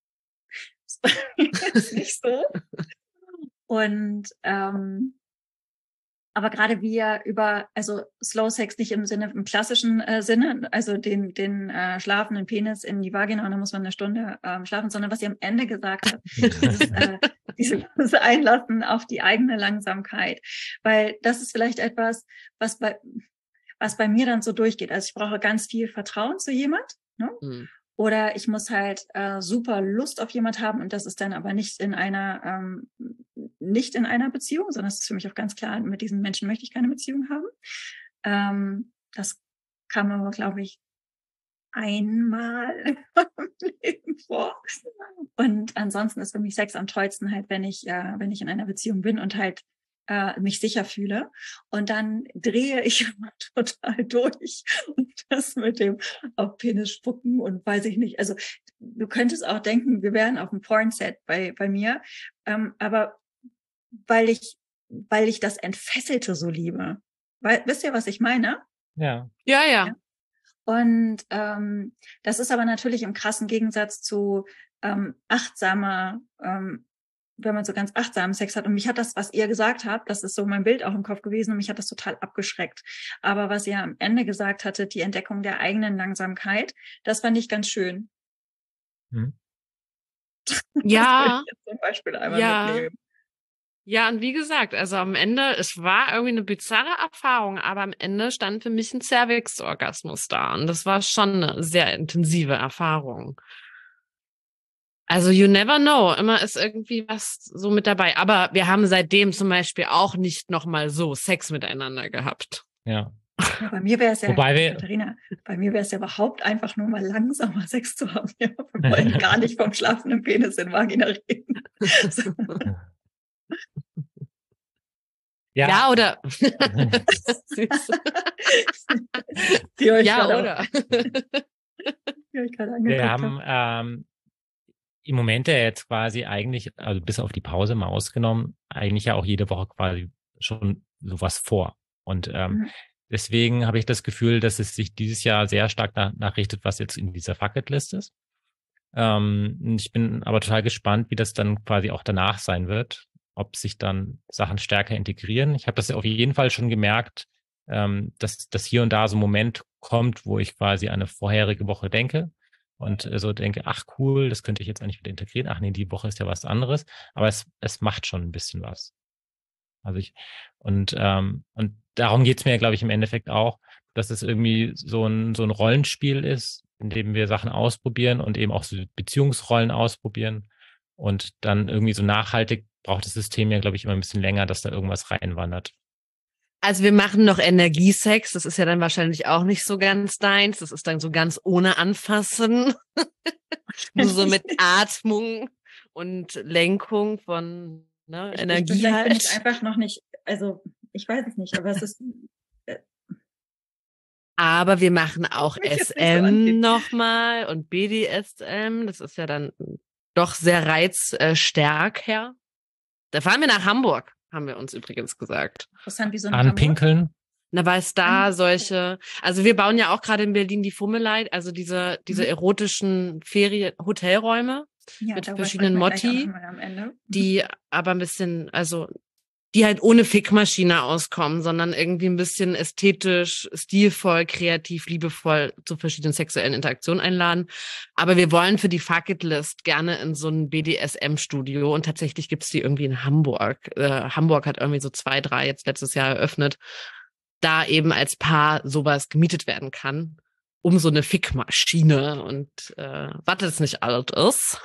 ist nicht so. Und ähm, aber gerade wir über, also Slow Sex nicht im Sinne, im klassischen äh, Sinne, also den den äh, schlafenden Penis in die Vagina und dann muss man eine Stunde ähm, schlafen, sondern was ihr am Ende gesagt habt, dieses, äh, dieses Einlassen auf die eigene Langsamkeit, weil das ist vielleicht etwas, was bei was bei mir dann so durchgeht. Also ich brauche ganz viel Vertrauen zu jemand, ne? Mhm. Oder ich muss halt äh, super Lust auf jemand haben und das ist dann aber nicht in einer ähm, nicht in einer Beziehung, sondern es ist für mich auch ganz klar, mit diesen Menschen möchte ich keine Beziehung haben. Ähm, das kam aber, glaube ich, einmal im Leben vor. Und ansonsten ist für mich Sex am tollsten halt, wenn ich äh, wenn ich in einer Beziehung bin und halt äh, mich sicher fühle. Und dann drehe ich immer total durch. Und das mit dem auf Penis spucken und weiß ich nicht. Also du könntest auch denken, wir wären auf dem Pornset bei bei mir. Ähm, aber weil ich weil ich das Entfesselte so liebe. Weil, wisst ihr, was ich meine? Ja. Ja, ja. ja? Und ähm, das ist aber natürlich im krassen Gegensatz zu ähm, achtsamer, ähm, wenn man so ganz achtsam Sex hat. Und mich hat das, was ihr gesagt habt, das ist so mein Bild auch im Kopf gewesen und mich hat das total abgeschreckt. Aber was ihr am Ende gesagt hattet, die Entdeckung der eigenen Langsamkeit, das fand ich ganz schön. Hm. Ja. Das will ich jetzt zum Beispiel einmal ja. mitnehmen. Ja, und wie gesagt, also am Ende, es war irgendwie eine bizarre Erfahrung, aber am Ende stand für mich ein Cervix-Orgasmus da. Und das war schon eine sehr intensive Erfahrung. Also you never know, immer ist irgendwie was so mit dabei. Aber wir haben seitdem zum Beispiel auch nicht nochmal so Sex miteinander gehabt. Ja. Ja, bei mir wäre es ja, Wobei wir, Katharina, bei mir wäre es ja überhaupt einfach nur mal langsamer Sex zu haben. Ja, wir wollen gar nicht vom schlafenden Penis in Vagina reden. So. Ja, ja oder? Die euch ja, oder? Auch, die euch gerade angeguckt wir haben ähm, im Moment ja jetzt quasi eigentlich, also bis auf die Pause mal ausgenommen, eigentlich ja auch jede Woche quasi schon sowas vor. Und ähm, mhm. deswegen habe ich das Gefühl, dass es sich dieses Jahr sehr stark nach, nachrichtet, was jetzt in dieser Bucketlist ist. Ähm, ich bin aber total gespannt, wie das dann quasi auch danach sein wird, ob sich dann Sachen stärker integrieren. Ich habe das ja auf jeden Fall schon gemerkt, ähm, dass, dass hier und da so ein Moment kommt, wo ich quasi an eine vorherige Woche denke und äh, so denke, ach cool, das könnte ich jetzt eigentlich wieder integrieren. Ach nee, die Woche ist ja was anderes. Aber es, es macht schon ein bisschen was. Also ich, und, ähm, und darum geht's mir, glaube ich, im Endeffekt auch, dass es irgendwie so ein, so ein Rollenspiel ist, in dem wir Sachen ausprobieren und eben auch so Beziehungsrollen ausprobieren. Und dann irgendwie so nachhaltig braucht das System ja, glaube ich, immer ein bisschen länger, dass da irgendwas reinwandert. Also wir machen noch Energiesex, das ist ja dann wahrscheinlich auch nicht so ganz deins. Das ist dann so ganz ohne Anfassen. Nur so mit Atmung und Lenkung von ne, ich, Energie ich, halt. bin ich einfach noch nicht, also ich weiß es nicht, aber es ist... Äh, aber wir machen auch S M so nochmal und B D S M. Das ist ja dann doch sehr reizstärker. Da fahren wir nach Hamburg, haben wir uns übrigens gesagt. Interessant, wie so Anpinkeln. Na, weil es da solche, also wir bauen ja auch gerade in Berlin die Fummeleit, also diese diese erotischen Ferien-Hotelräume ja, mit verschiedenen Motti, am Ende. die aber ein bisschen, also die halt ohne Fickmaschine auskommen, sondern irgendwie ein bisschen ästhetisch, stilvoll, kreativ, liebevoll zu verschiedenen sexuellen Interaktionen einladen. Aber wir wollen für die Fuck It List gerne in so ein B D S M-Studio und tatsächlich gibt's die irgendwie in Hamburg. Äh, Hamburg hat irgendwie so zwei, drei jetzt letztes Jahr eröffnet, da eben als Paar sowas gemietet werden kann, um so eine Fickmaschine und äh, was das nicht alt ist.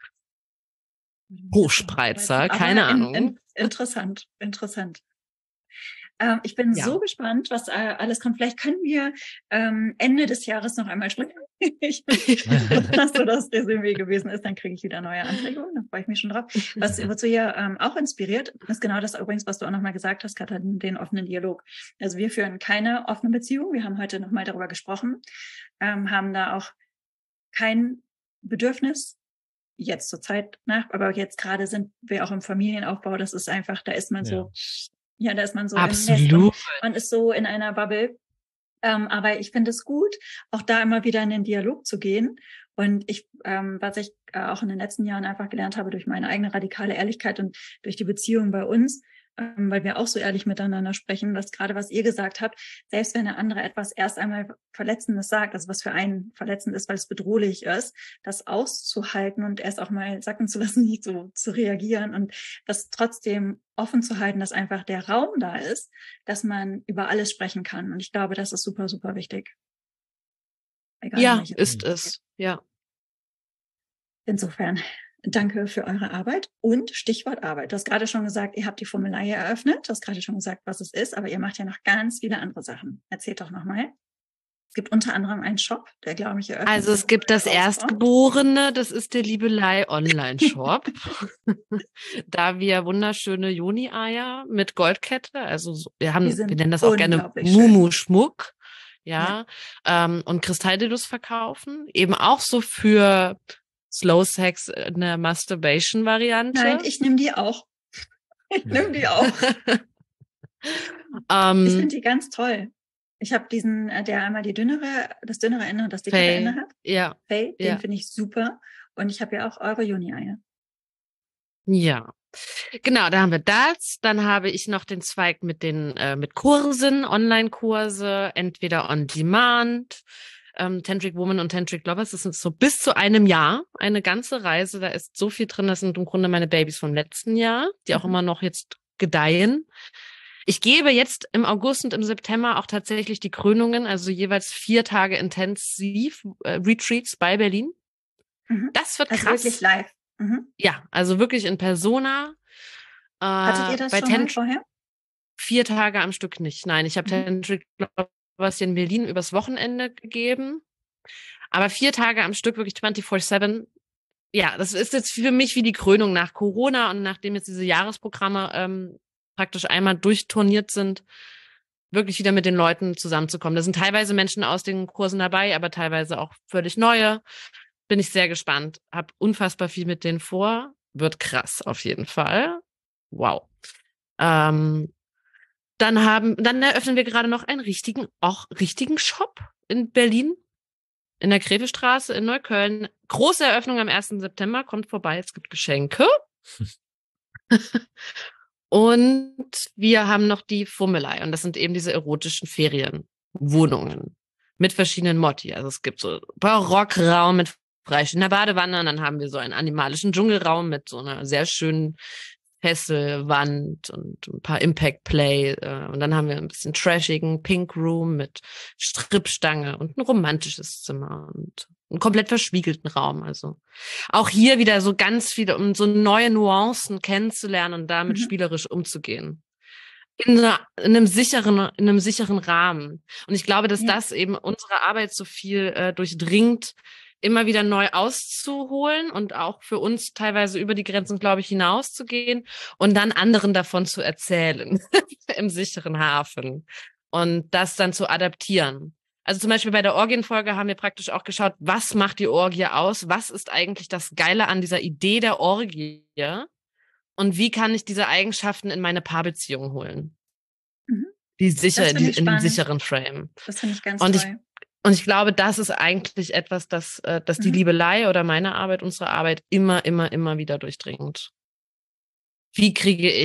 Hochspreizer, keine Aber in, Ahnung. in, interessant, interessant. Ähm, ich bin Ja. so gespannt, was äh, alles kommt. Vielleicht können wir ähm, Ende des Jahres noch einmal sprechen. Ich, dass so das Resümee gewesen ist, dann kriege ich wieder neue Anregungen. Da freue ich mich schon drauf. Was wozu hier ähm, auch inspiriert, ist genau das übrigens, was du auch nochmal gesagt hast, Katharina, den offenen Dialog. Also wir führen keine offene Beziehung. Wir haben heute nochmal darüber gesprochen, ähm, haben da auch kein Bedürfnis, jetzt zur Zeit nach, aber jetzt gerade sind wir auch im Familienaufbau, das ist einfach, da ist man Ja. so, ja, da ist man so Absolut. im Nest und man ist so in einer Bubble. Ähm, aber ich finde es gut, auch da immer wieder in den Dialog zu gehen. Und ich, ähm, was ich äh, auch in den letzten Jahren einfach gelernt habe durch meine eigene radikale Ehrlichkeit und durch die Beziehung bei uns, ähm, weil wir auch so ehrlich miteinander sprechen, dass gerade was ihr gesagt habt, selbst wenn der andere etwas erst einmal Verletzendes sagt, also was für einen verletzend ist, weil es bedrohlich ist, das auszuhalten und erst auch mal sacken zu lassen, nicht so zu reagieren und das trotzdem offen zu halten, dass einfach der Raum da ist, dass man über alles sprechen kann. Und ich glaube, das ist super, super wichtig. Egal, Ja, welche ist Richtung. es. Ja. Insofern, danke für eure Arbeit und Stichwort Arbeit. Du hast gerade schon gesagt, ihr habt die Formelei eröffnet. Du hast gerade schon gesagt, was es ist, aber ihr macht ja noch ganz viele andere Sachen. Erzählt doch nochmal. Es gibt unter anderem einen Shop, der, glaube ich, eröffnet. Also es gibt das Erstgeborene, das ist der Liebelei Online-Shop. Da wir wunderschöne Joni-Eier mit Goldkette, also so- wir haben, Die sind wir nennen das auch gerne unglaublich schön. Mumu-Schmuck, ja, ähm, und Kristalldildos verkaufen, eben auch so für Slow Sex in der Masturbation-Variante. Nein, ich nehme die auch. Ich nehme die auch. ähm, Ich finde die ganz toll. Ich habe diesen, äh, der einmal die dünnere, das dünnere Ende und das dickere Faye, Ende hat. ja, Faye, den ja. finde ich super. Und ich habe ja auch eure Juni-Eier. Ja, genau, da haben wir das. Dann habe ich noch den Zweig mit den äh, mit Kursen, Online-Kurse, entweder on demand, ähm, Tantric Woman und Tantric Lovers. Das sind so bis zu einem Jahr eine ganze Reise. Da ist so viel drin. Das sind im Grunde meine Babys vom letzten Jahr, die auch Mhm. immer noch jetzt gedeihen. Ich gebe jetzt im August und im September auch tatsächlich die Krönungen, also jeweils vier Tage intensiv äh, Retreats bei Berlin. Mhm. Das wird Also krass. wirklich live. Mhm. Ja, also wirklich in Persona. Äh, Hattet ihr das bei schon mal Tant- vorher? Vier Tage am Stück nicht. Nein, ich habe Mhm. Tantric Lovers hier in Berlin übers Wochenende gegeben. Aber vier Tage am Stück, wirklich vierundzwanzig sieben. Ja, das ist jetzt für mich wie die Krönung nach Corona und nachdem jetzt diese Jahresprogramme ähm, praktisch einmal durchturniert sind, wirklich wieder mit den Leuten zusammenzukommen. Da sind teilweise Menschen aus den Kursen dabei, aber teilweise auch völlig neue. Bin ich sehr gespannt. Hab unfassbar viel mit denen vor. Wird krass auf jeden Fall. Wow. Ähm, dann haben, dann eröffnen wir gerade noch einen richtigen, auch richtigen Shop in Berlin, in der Grevestraße in Neukölln. Große Eröffnung am ersten September. Kommt vorbei, es gibt Geschenke. Und wir haben noch die Fummelei. Und das sind eben diese erotischen Ferienwohnungen mit verschiedenen Motti. Also es gibt so Barockraum mit freistehender Badewanne. Und dann haben wir so einen animalischen Dschungelraum mit so einer sehr schönen Fesselwand und ein paar Impact Play. Und dann haben wir ein bisschen trashigen Pink Room mit Strippstange und ein romantisches Zimmer und einen komplett verspiegelten Raum. Also auch hier wieder so ganz viele, um so neue Nuancen kennenzulernen und damit Mhm. spielerisch umzugehen. In, einer, in einem sicheren, in einem sicheren Rahmen. Und ich glaube, dass Ja. das eben unsere Arbeit so viel äh, durchdringt, immer wieder neu auszuholen und auch für uns teilweise über die Grenzen, glaube ich, hinauszugehen und dann anderen davon zu erzählen im sicheren Hafen und das dann zu adaptieren. Also zum Beispiel bei der Orgienfolge haben wir praktisch auch geschaut, was macht die Orgie aus? Was ist eigentlich das Geile an dieser Idee der Orgie? Und wie kann ich diese Eigenschaften in meine Paarbeziehung holen? Mhm. Die sicher, Das die, finde ich in den spannend. sicheren Frame. Das finde ich ganz Und ich toll. Und ich glaube, das ist eigentlich etwas, das, äh, das die Mhm. Liebelei oder meine Arbeit, unsere Arbeit immer, immer, immer wieder durchdringt. Wie kriege ich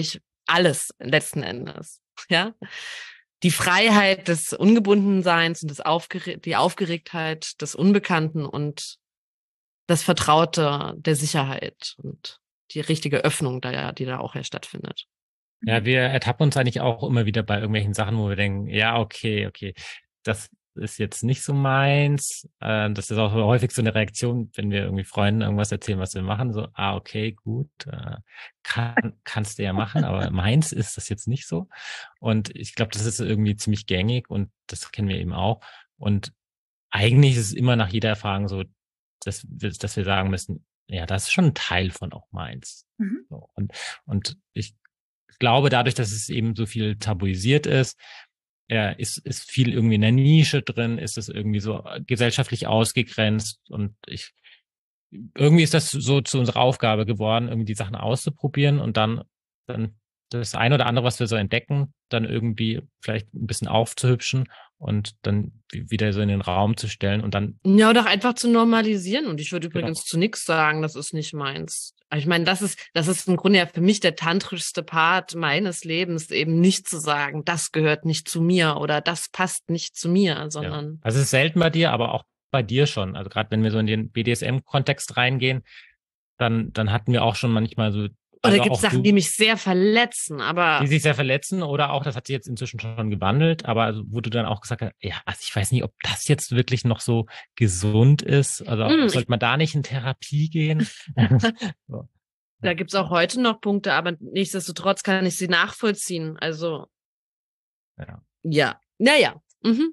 alles letzten Endes, ja. Die Freiheit des Ungebundenseins und des Aufgere- die Aufgeregtheit des Unbekannten und das Vertraute der Sicherheit und die richtige Öffnung, da ja, die da auch ja stattfindet. Ja, wir ertappen uns eigentlich auch immer wieder bei irgendwelchen Sachen, wo wir denken, ja, okay, okay, das ist jetzt nicht so meins. Äh, das ist auch häufig so eine Reaktion, wenn wir irgendwie Freunden irgendwas erzählen, was wir machen, so, ah, okay, gut, äh, kann, kannst du ja machen, aber meins ist das jetzt nicht so. Und ich glaube, das ist irgendwie ziemlich gängig und das kennen wir eben auch. Und eigentlich ist es immer nach jeder Erfahrung so, dass wir, dass wir sagen müssen, ja, das ist schon ein Teil von auch meins. Mhm. So, und, und ich glaube, dadurch, dass es eben so viel tabuisiert ist, ja, ist, ist viel irgendwie in der Nische drin, ist es irgendwie so gesellschaftlich ausgegrenzt und ich, irgendwie ist das so zu unserer Aufgabe geworden, irgendwie die Sachen auszuprobieren und dann, dann das eine oder andere, was wir so entdecken, dann irgendwie vielleicht ein bisschen aufzuhübschen und dann wieder so in den Raum zu stellen und dann. Ja, oder einfach zu normalisieren. Und ich würde übrigens Genau. zu nichts sagen, das ist nicht meins. Ich meine, das ist, das ist im Grunde ja für mich der tantrischste Part meines Lebens, eben nicht zu sagen, das gehört nicht zu mir oder das passt nicht zu mir, sondern. Ja. Also es ist selten bei dir, aber auch bei dir schon. Also gerade wenn wir so in den B D S M-Kontext reingehen, dann, dann hatten wir auch schon manchmal so. Oder Also gibt es Sachen, du, die mich sehr verletzen, aber. Die sich sehr verletzen oder auch, das hat sich jetzt inzwischen schon gewandelt, aber also, wo du dann auch gesagt hast, ja, also ich weiß nicht, ob das jetzt wirklich noch so gesund ist. Also Mm, sollte man da nicht in Therapie gehen? So. Da gibt's auch heute noch Punkte, aber nichtsdestotrotz kann ich sie nachvollziehen. Also, Ja. ja. Naja. Mhm.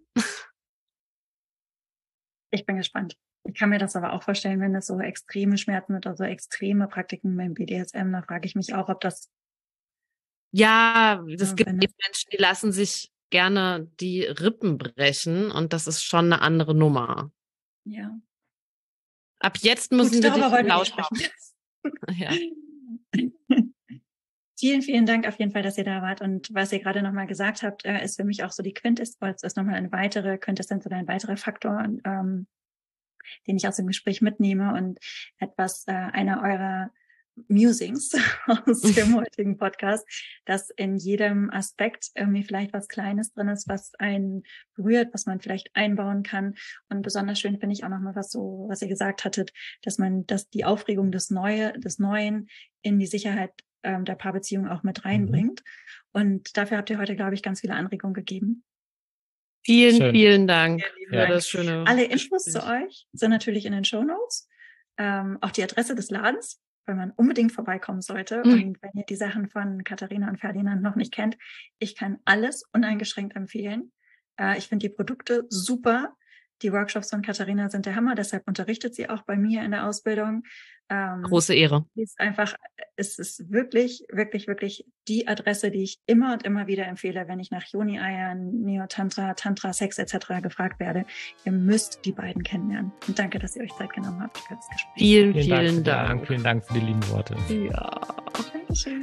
Ich bin gespannt. Ich kann mir das aber auch vorstellen, wenn es so extreme Schmerzen oder so extreme Praktiken beim B D S M, da frage ich mich auch, ob das. Ja, es Ja, gibt wenn eben Menschen, die lassen sich gerne die Rippen brechen und das ist schon eine andere Nummer. Ja. Ab jetzt müssen Gut, wir darüber dich wollen wir laut nicht sprechen. Ja. Vielen, vielen Dank auf jeden Fall, dass ihr da wart. Und was ihr gerade nochmal gesagt habt, ist für mich auch so die Quintessenz, ist nochmal eine weitere Quintessenz oder ein weiterer Faktor, ähm, den ich aus dem Gespräch mitnehme und etwas, äh, einer eurer Musings aus dem heutigen Podcast, dass in jedem Aspekt irgendwie vielleicht was Kleines drin ist, was einen berührt, was man vielleicht einbauen kann. Und besonders schön finde ich auch nochmal, was so, was ihr gesagt hattet, dass man, dass die Aufregung des Neue, des Neuen in die Sicherheit ähm, der Paarbeziehung auch mit reinbringt. Mhm. Und dafür habt ihr heute, glaube ich, ganz viele Anregungen gegeben. Vielen, Schön. vielen Dank vielen für Dank. das schöne. Alle Infos zu euch sind natürlich in den Shownotes. Ähm, auch die Adresse des Ladens, weil man unbedingt vorbeikommen sollte. Mhm. Und wenn ihr die Sachen von Katharina und Ferdinand noch nicht kennt, ich kann alles uneingeschränkt empfehlen. Äh, ich finde die Produkte super. Die Workshops von Katharina sind der Hammer, deshalb unterrichtet sie auch bei mir in der Ausbildung. Ähm, Große Ehre. Ist einfach, es ist wirklich, wirklich, wirklich die Adresse, die ich immer und immer wieder empfehle, wenn ich nach Yoni-Eiern, Neo-Tantra, Tantra-Sex et cetera gefragt werde. Ihr müsst die beiden kennenlernen. Und danke, dass ihr euch Zeit genommen habt für das Gespräch. Vielen, vielen, vielen Dank. Dank. Vielen Dank für die lieben Worte. Ja. Dankeschön.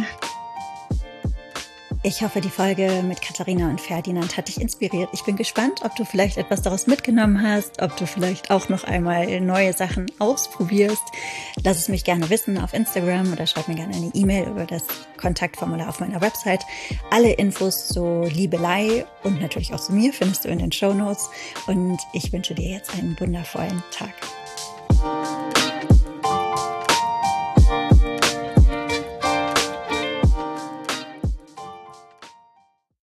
Ich hoffe, die Folge mit Katharina und Ferdinand hat dich inspiriert. Ich bin gespannt, ob du vielleicht etwas daraus mitgenommen hast, ob du vielleicht auch noch einmal neue Sachen ausprobierst. Lass es mich gerne wissen auf Instagram oder schreib mir gerne eine E-Mail über das Kontaktformular auf meiner Website. Alle Infos zu Liebelei und natürlich auch zu mir findest du in den Shownotes. Und ich wünsche dir jetzt einen wundervollen Tag.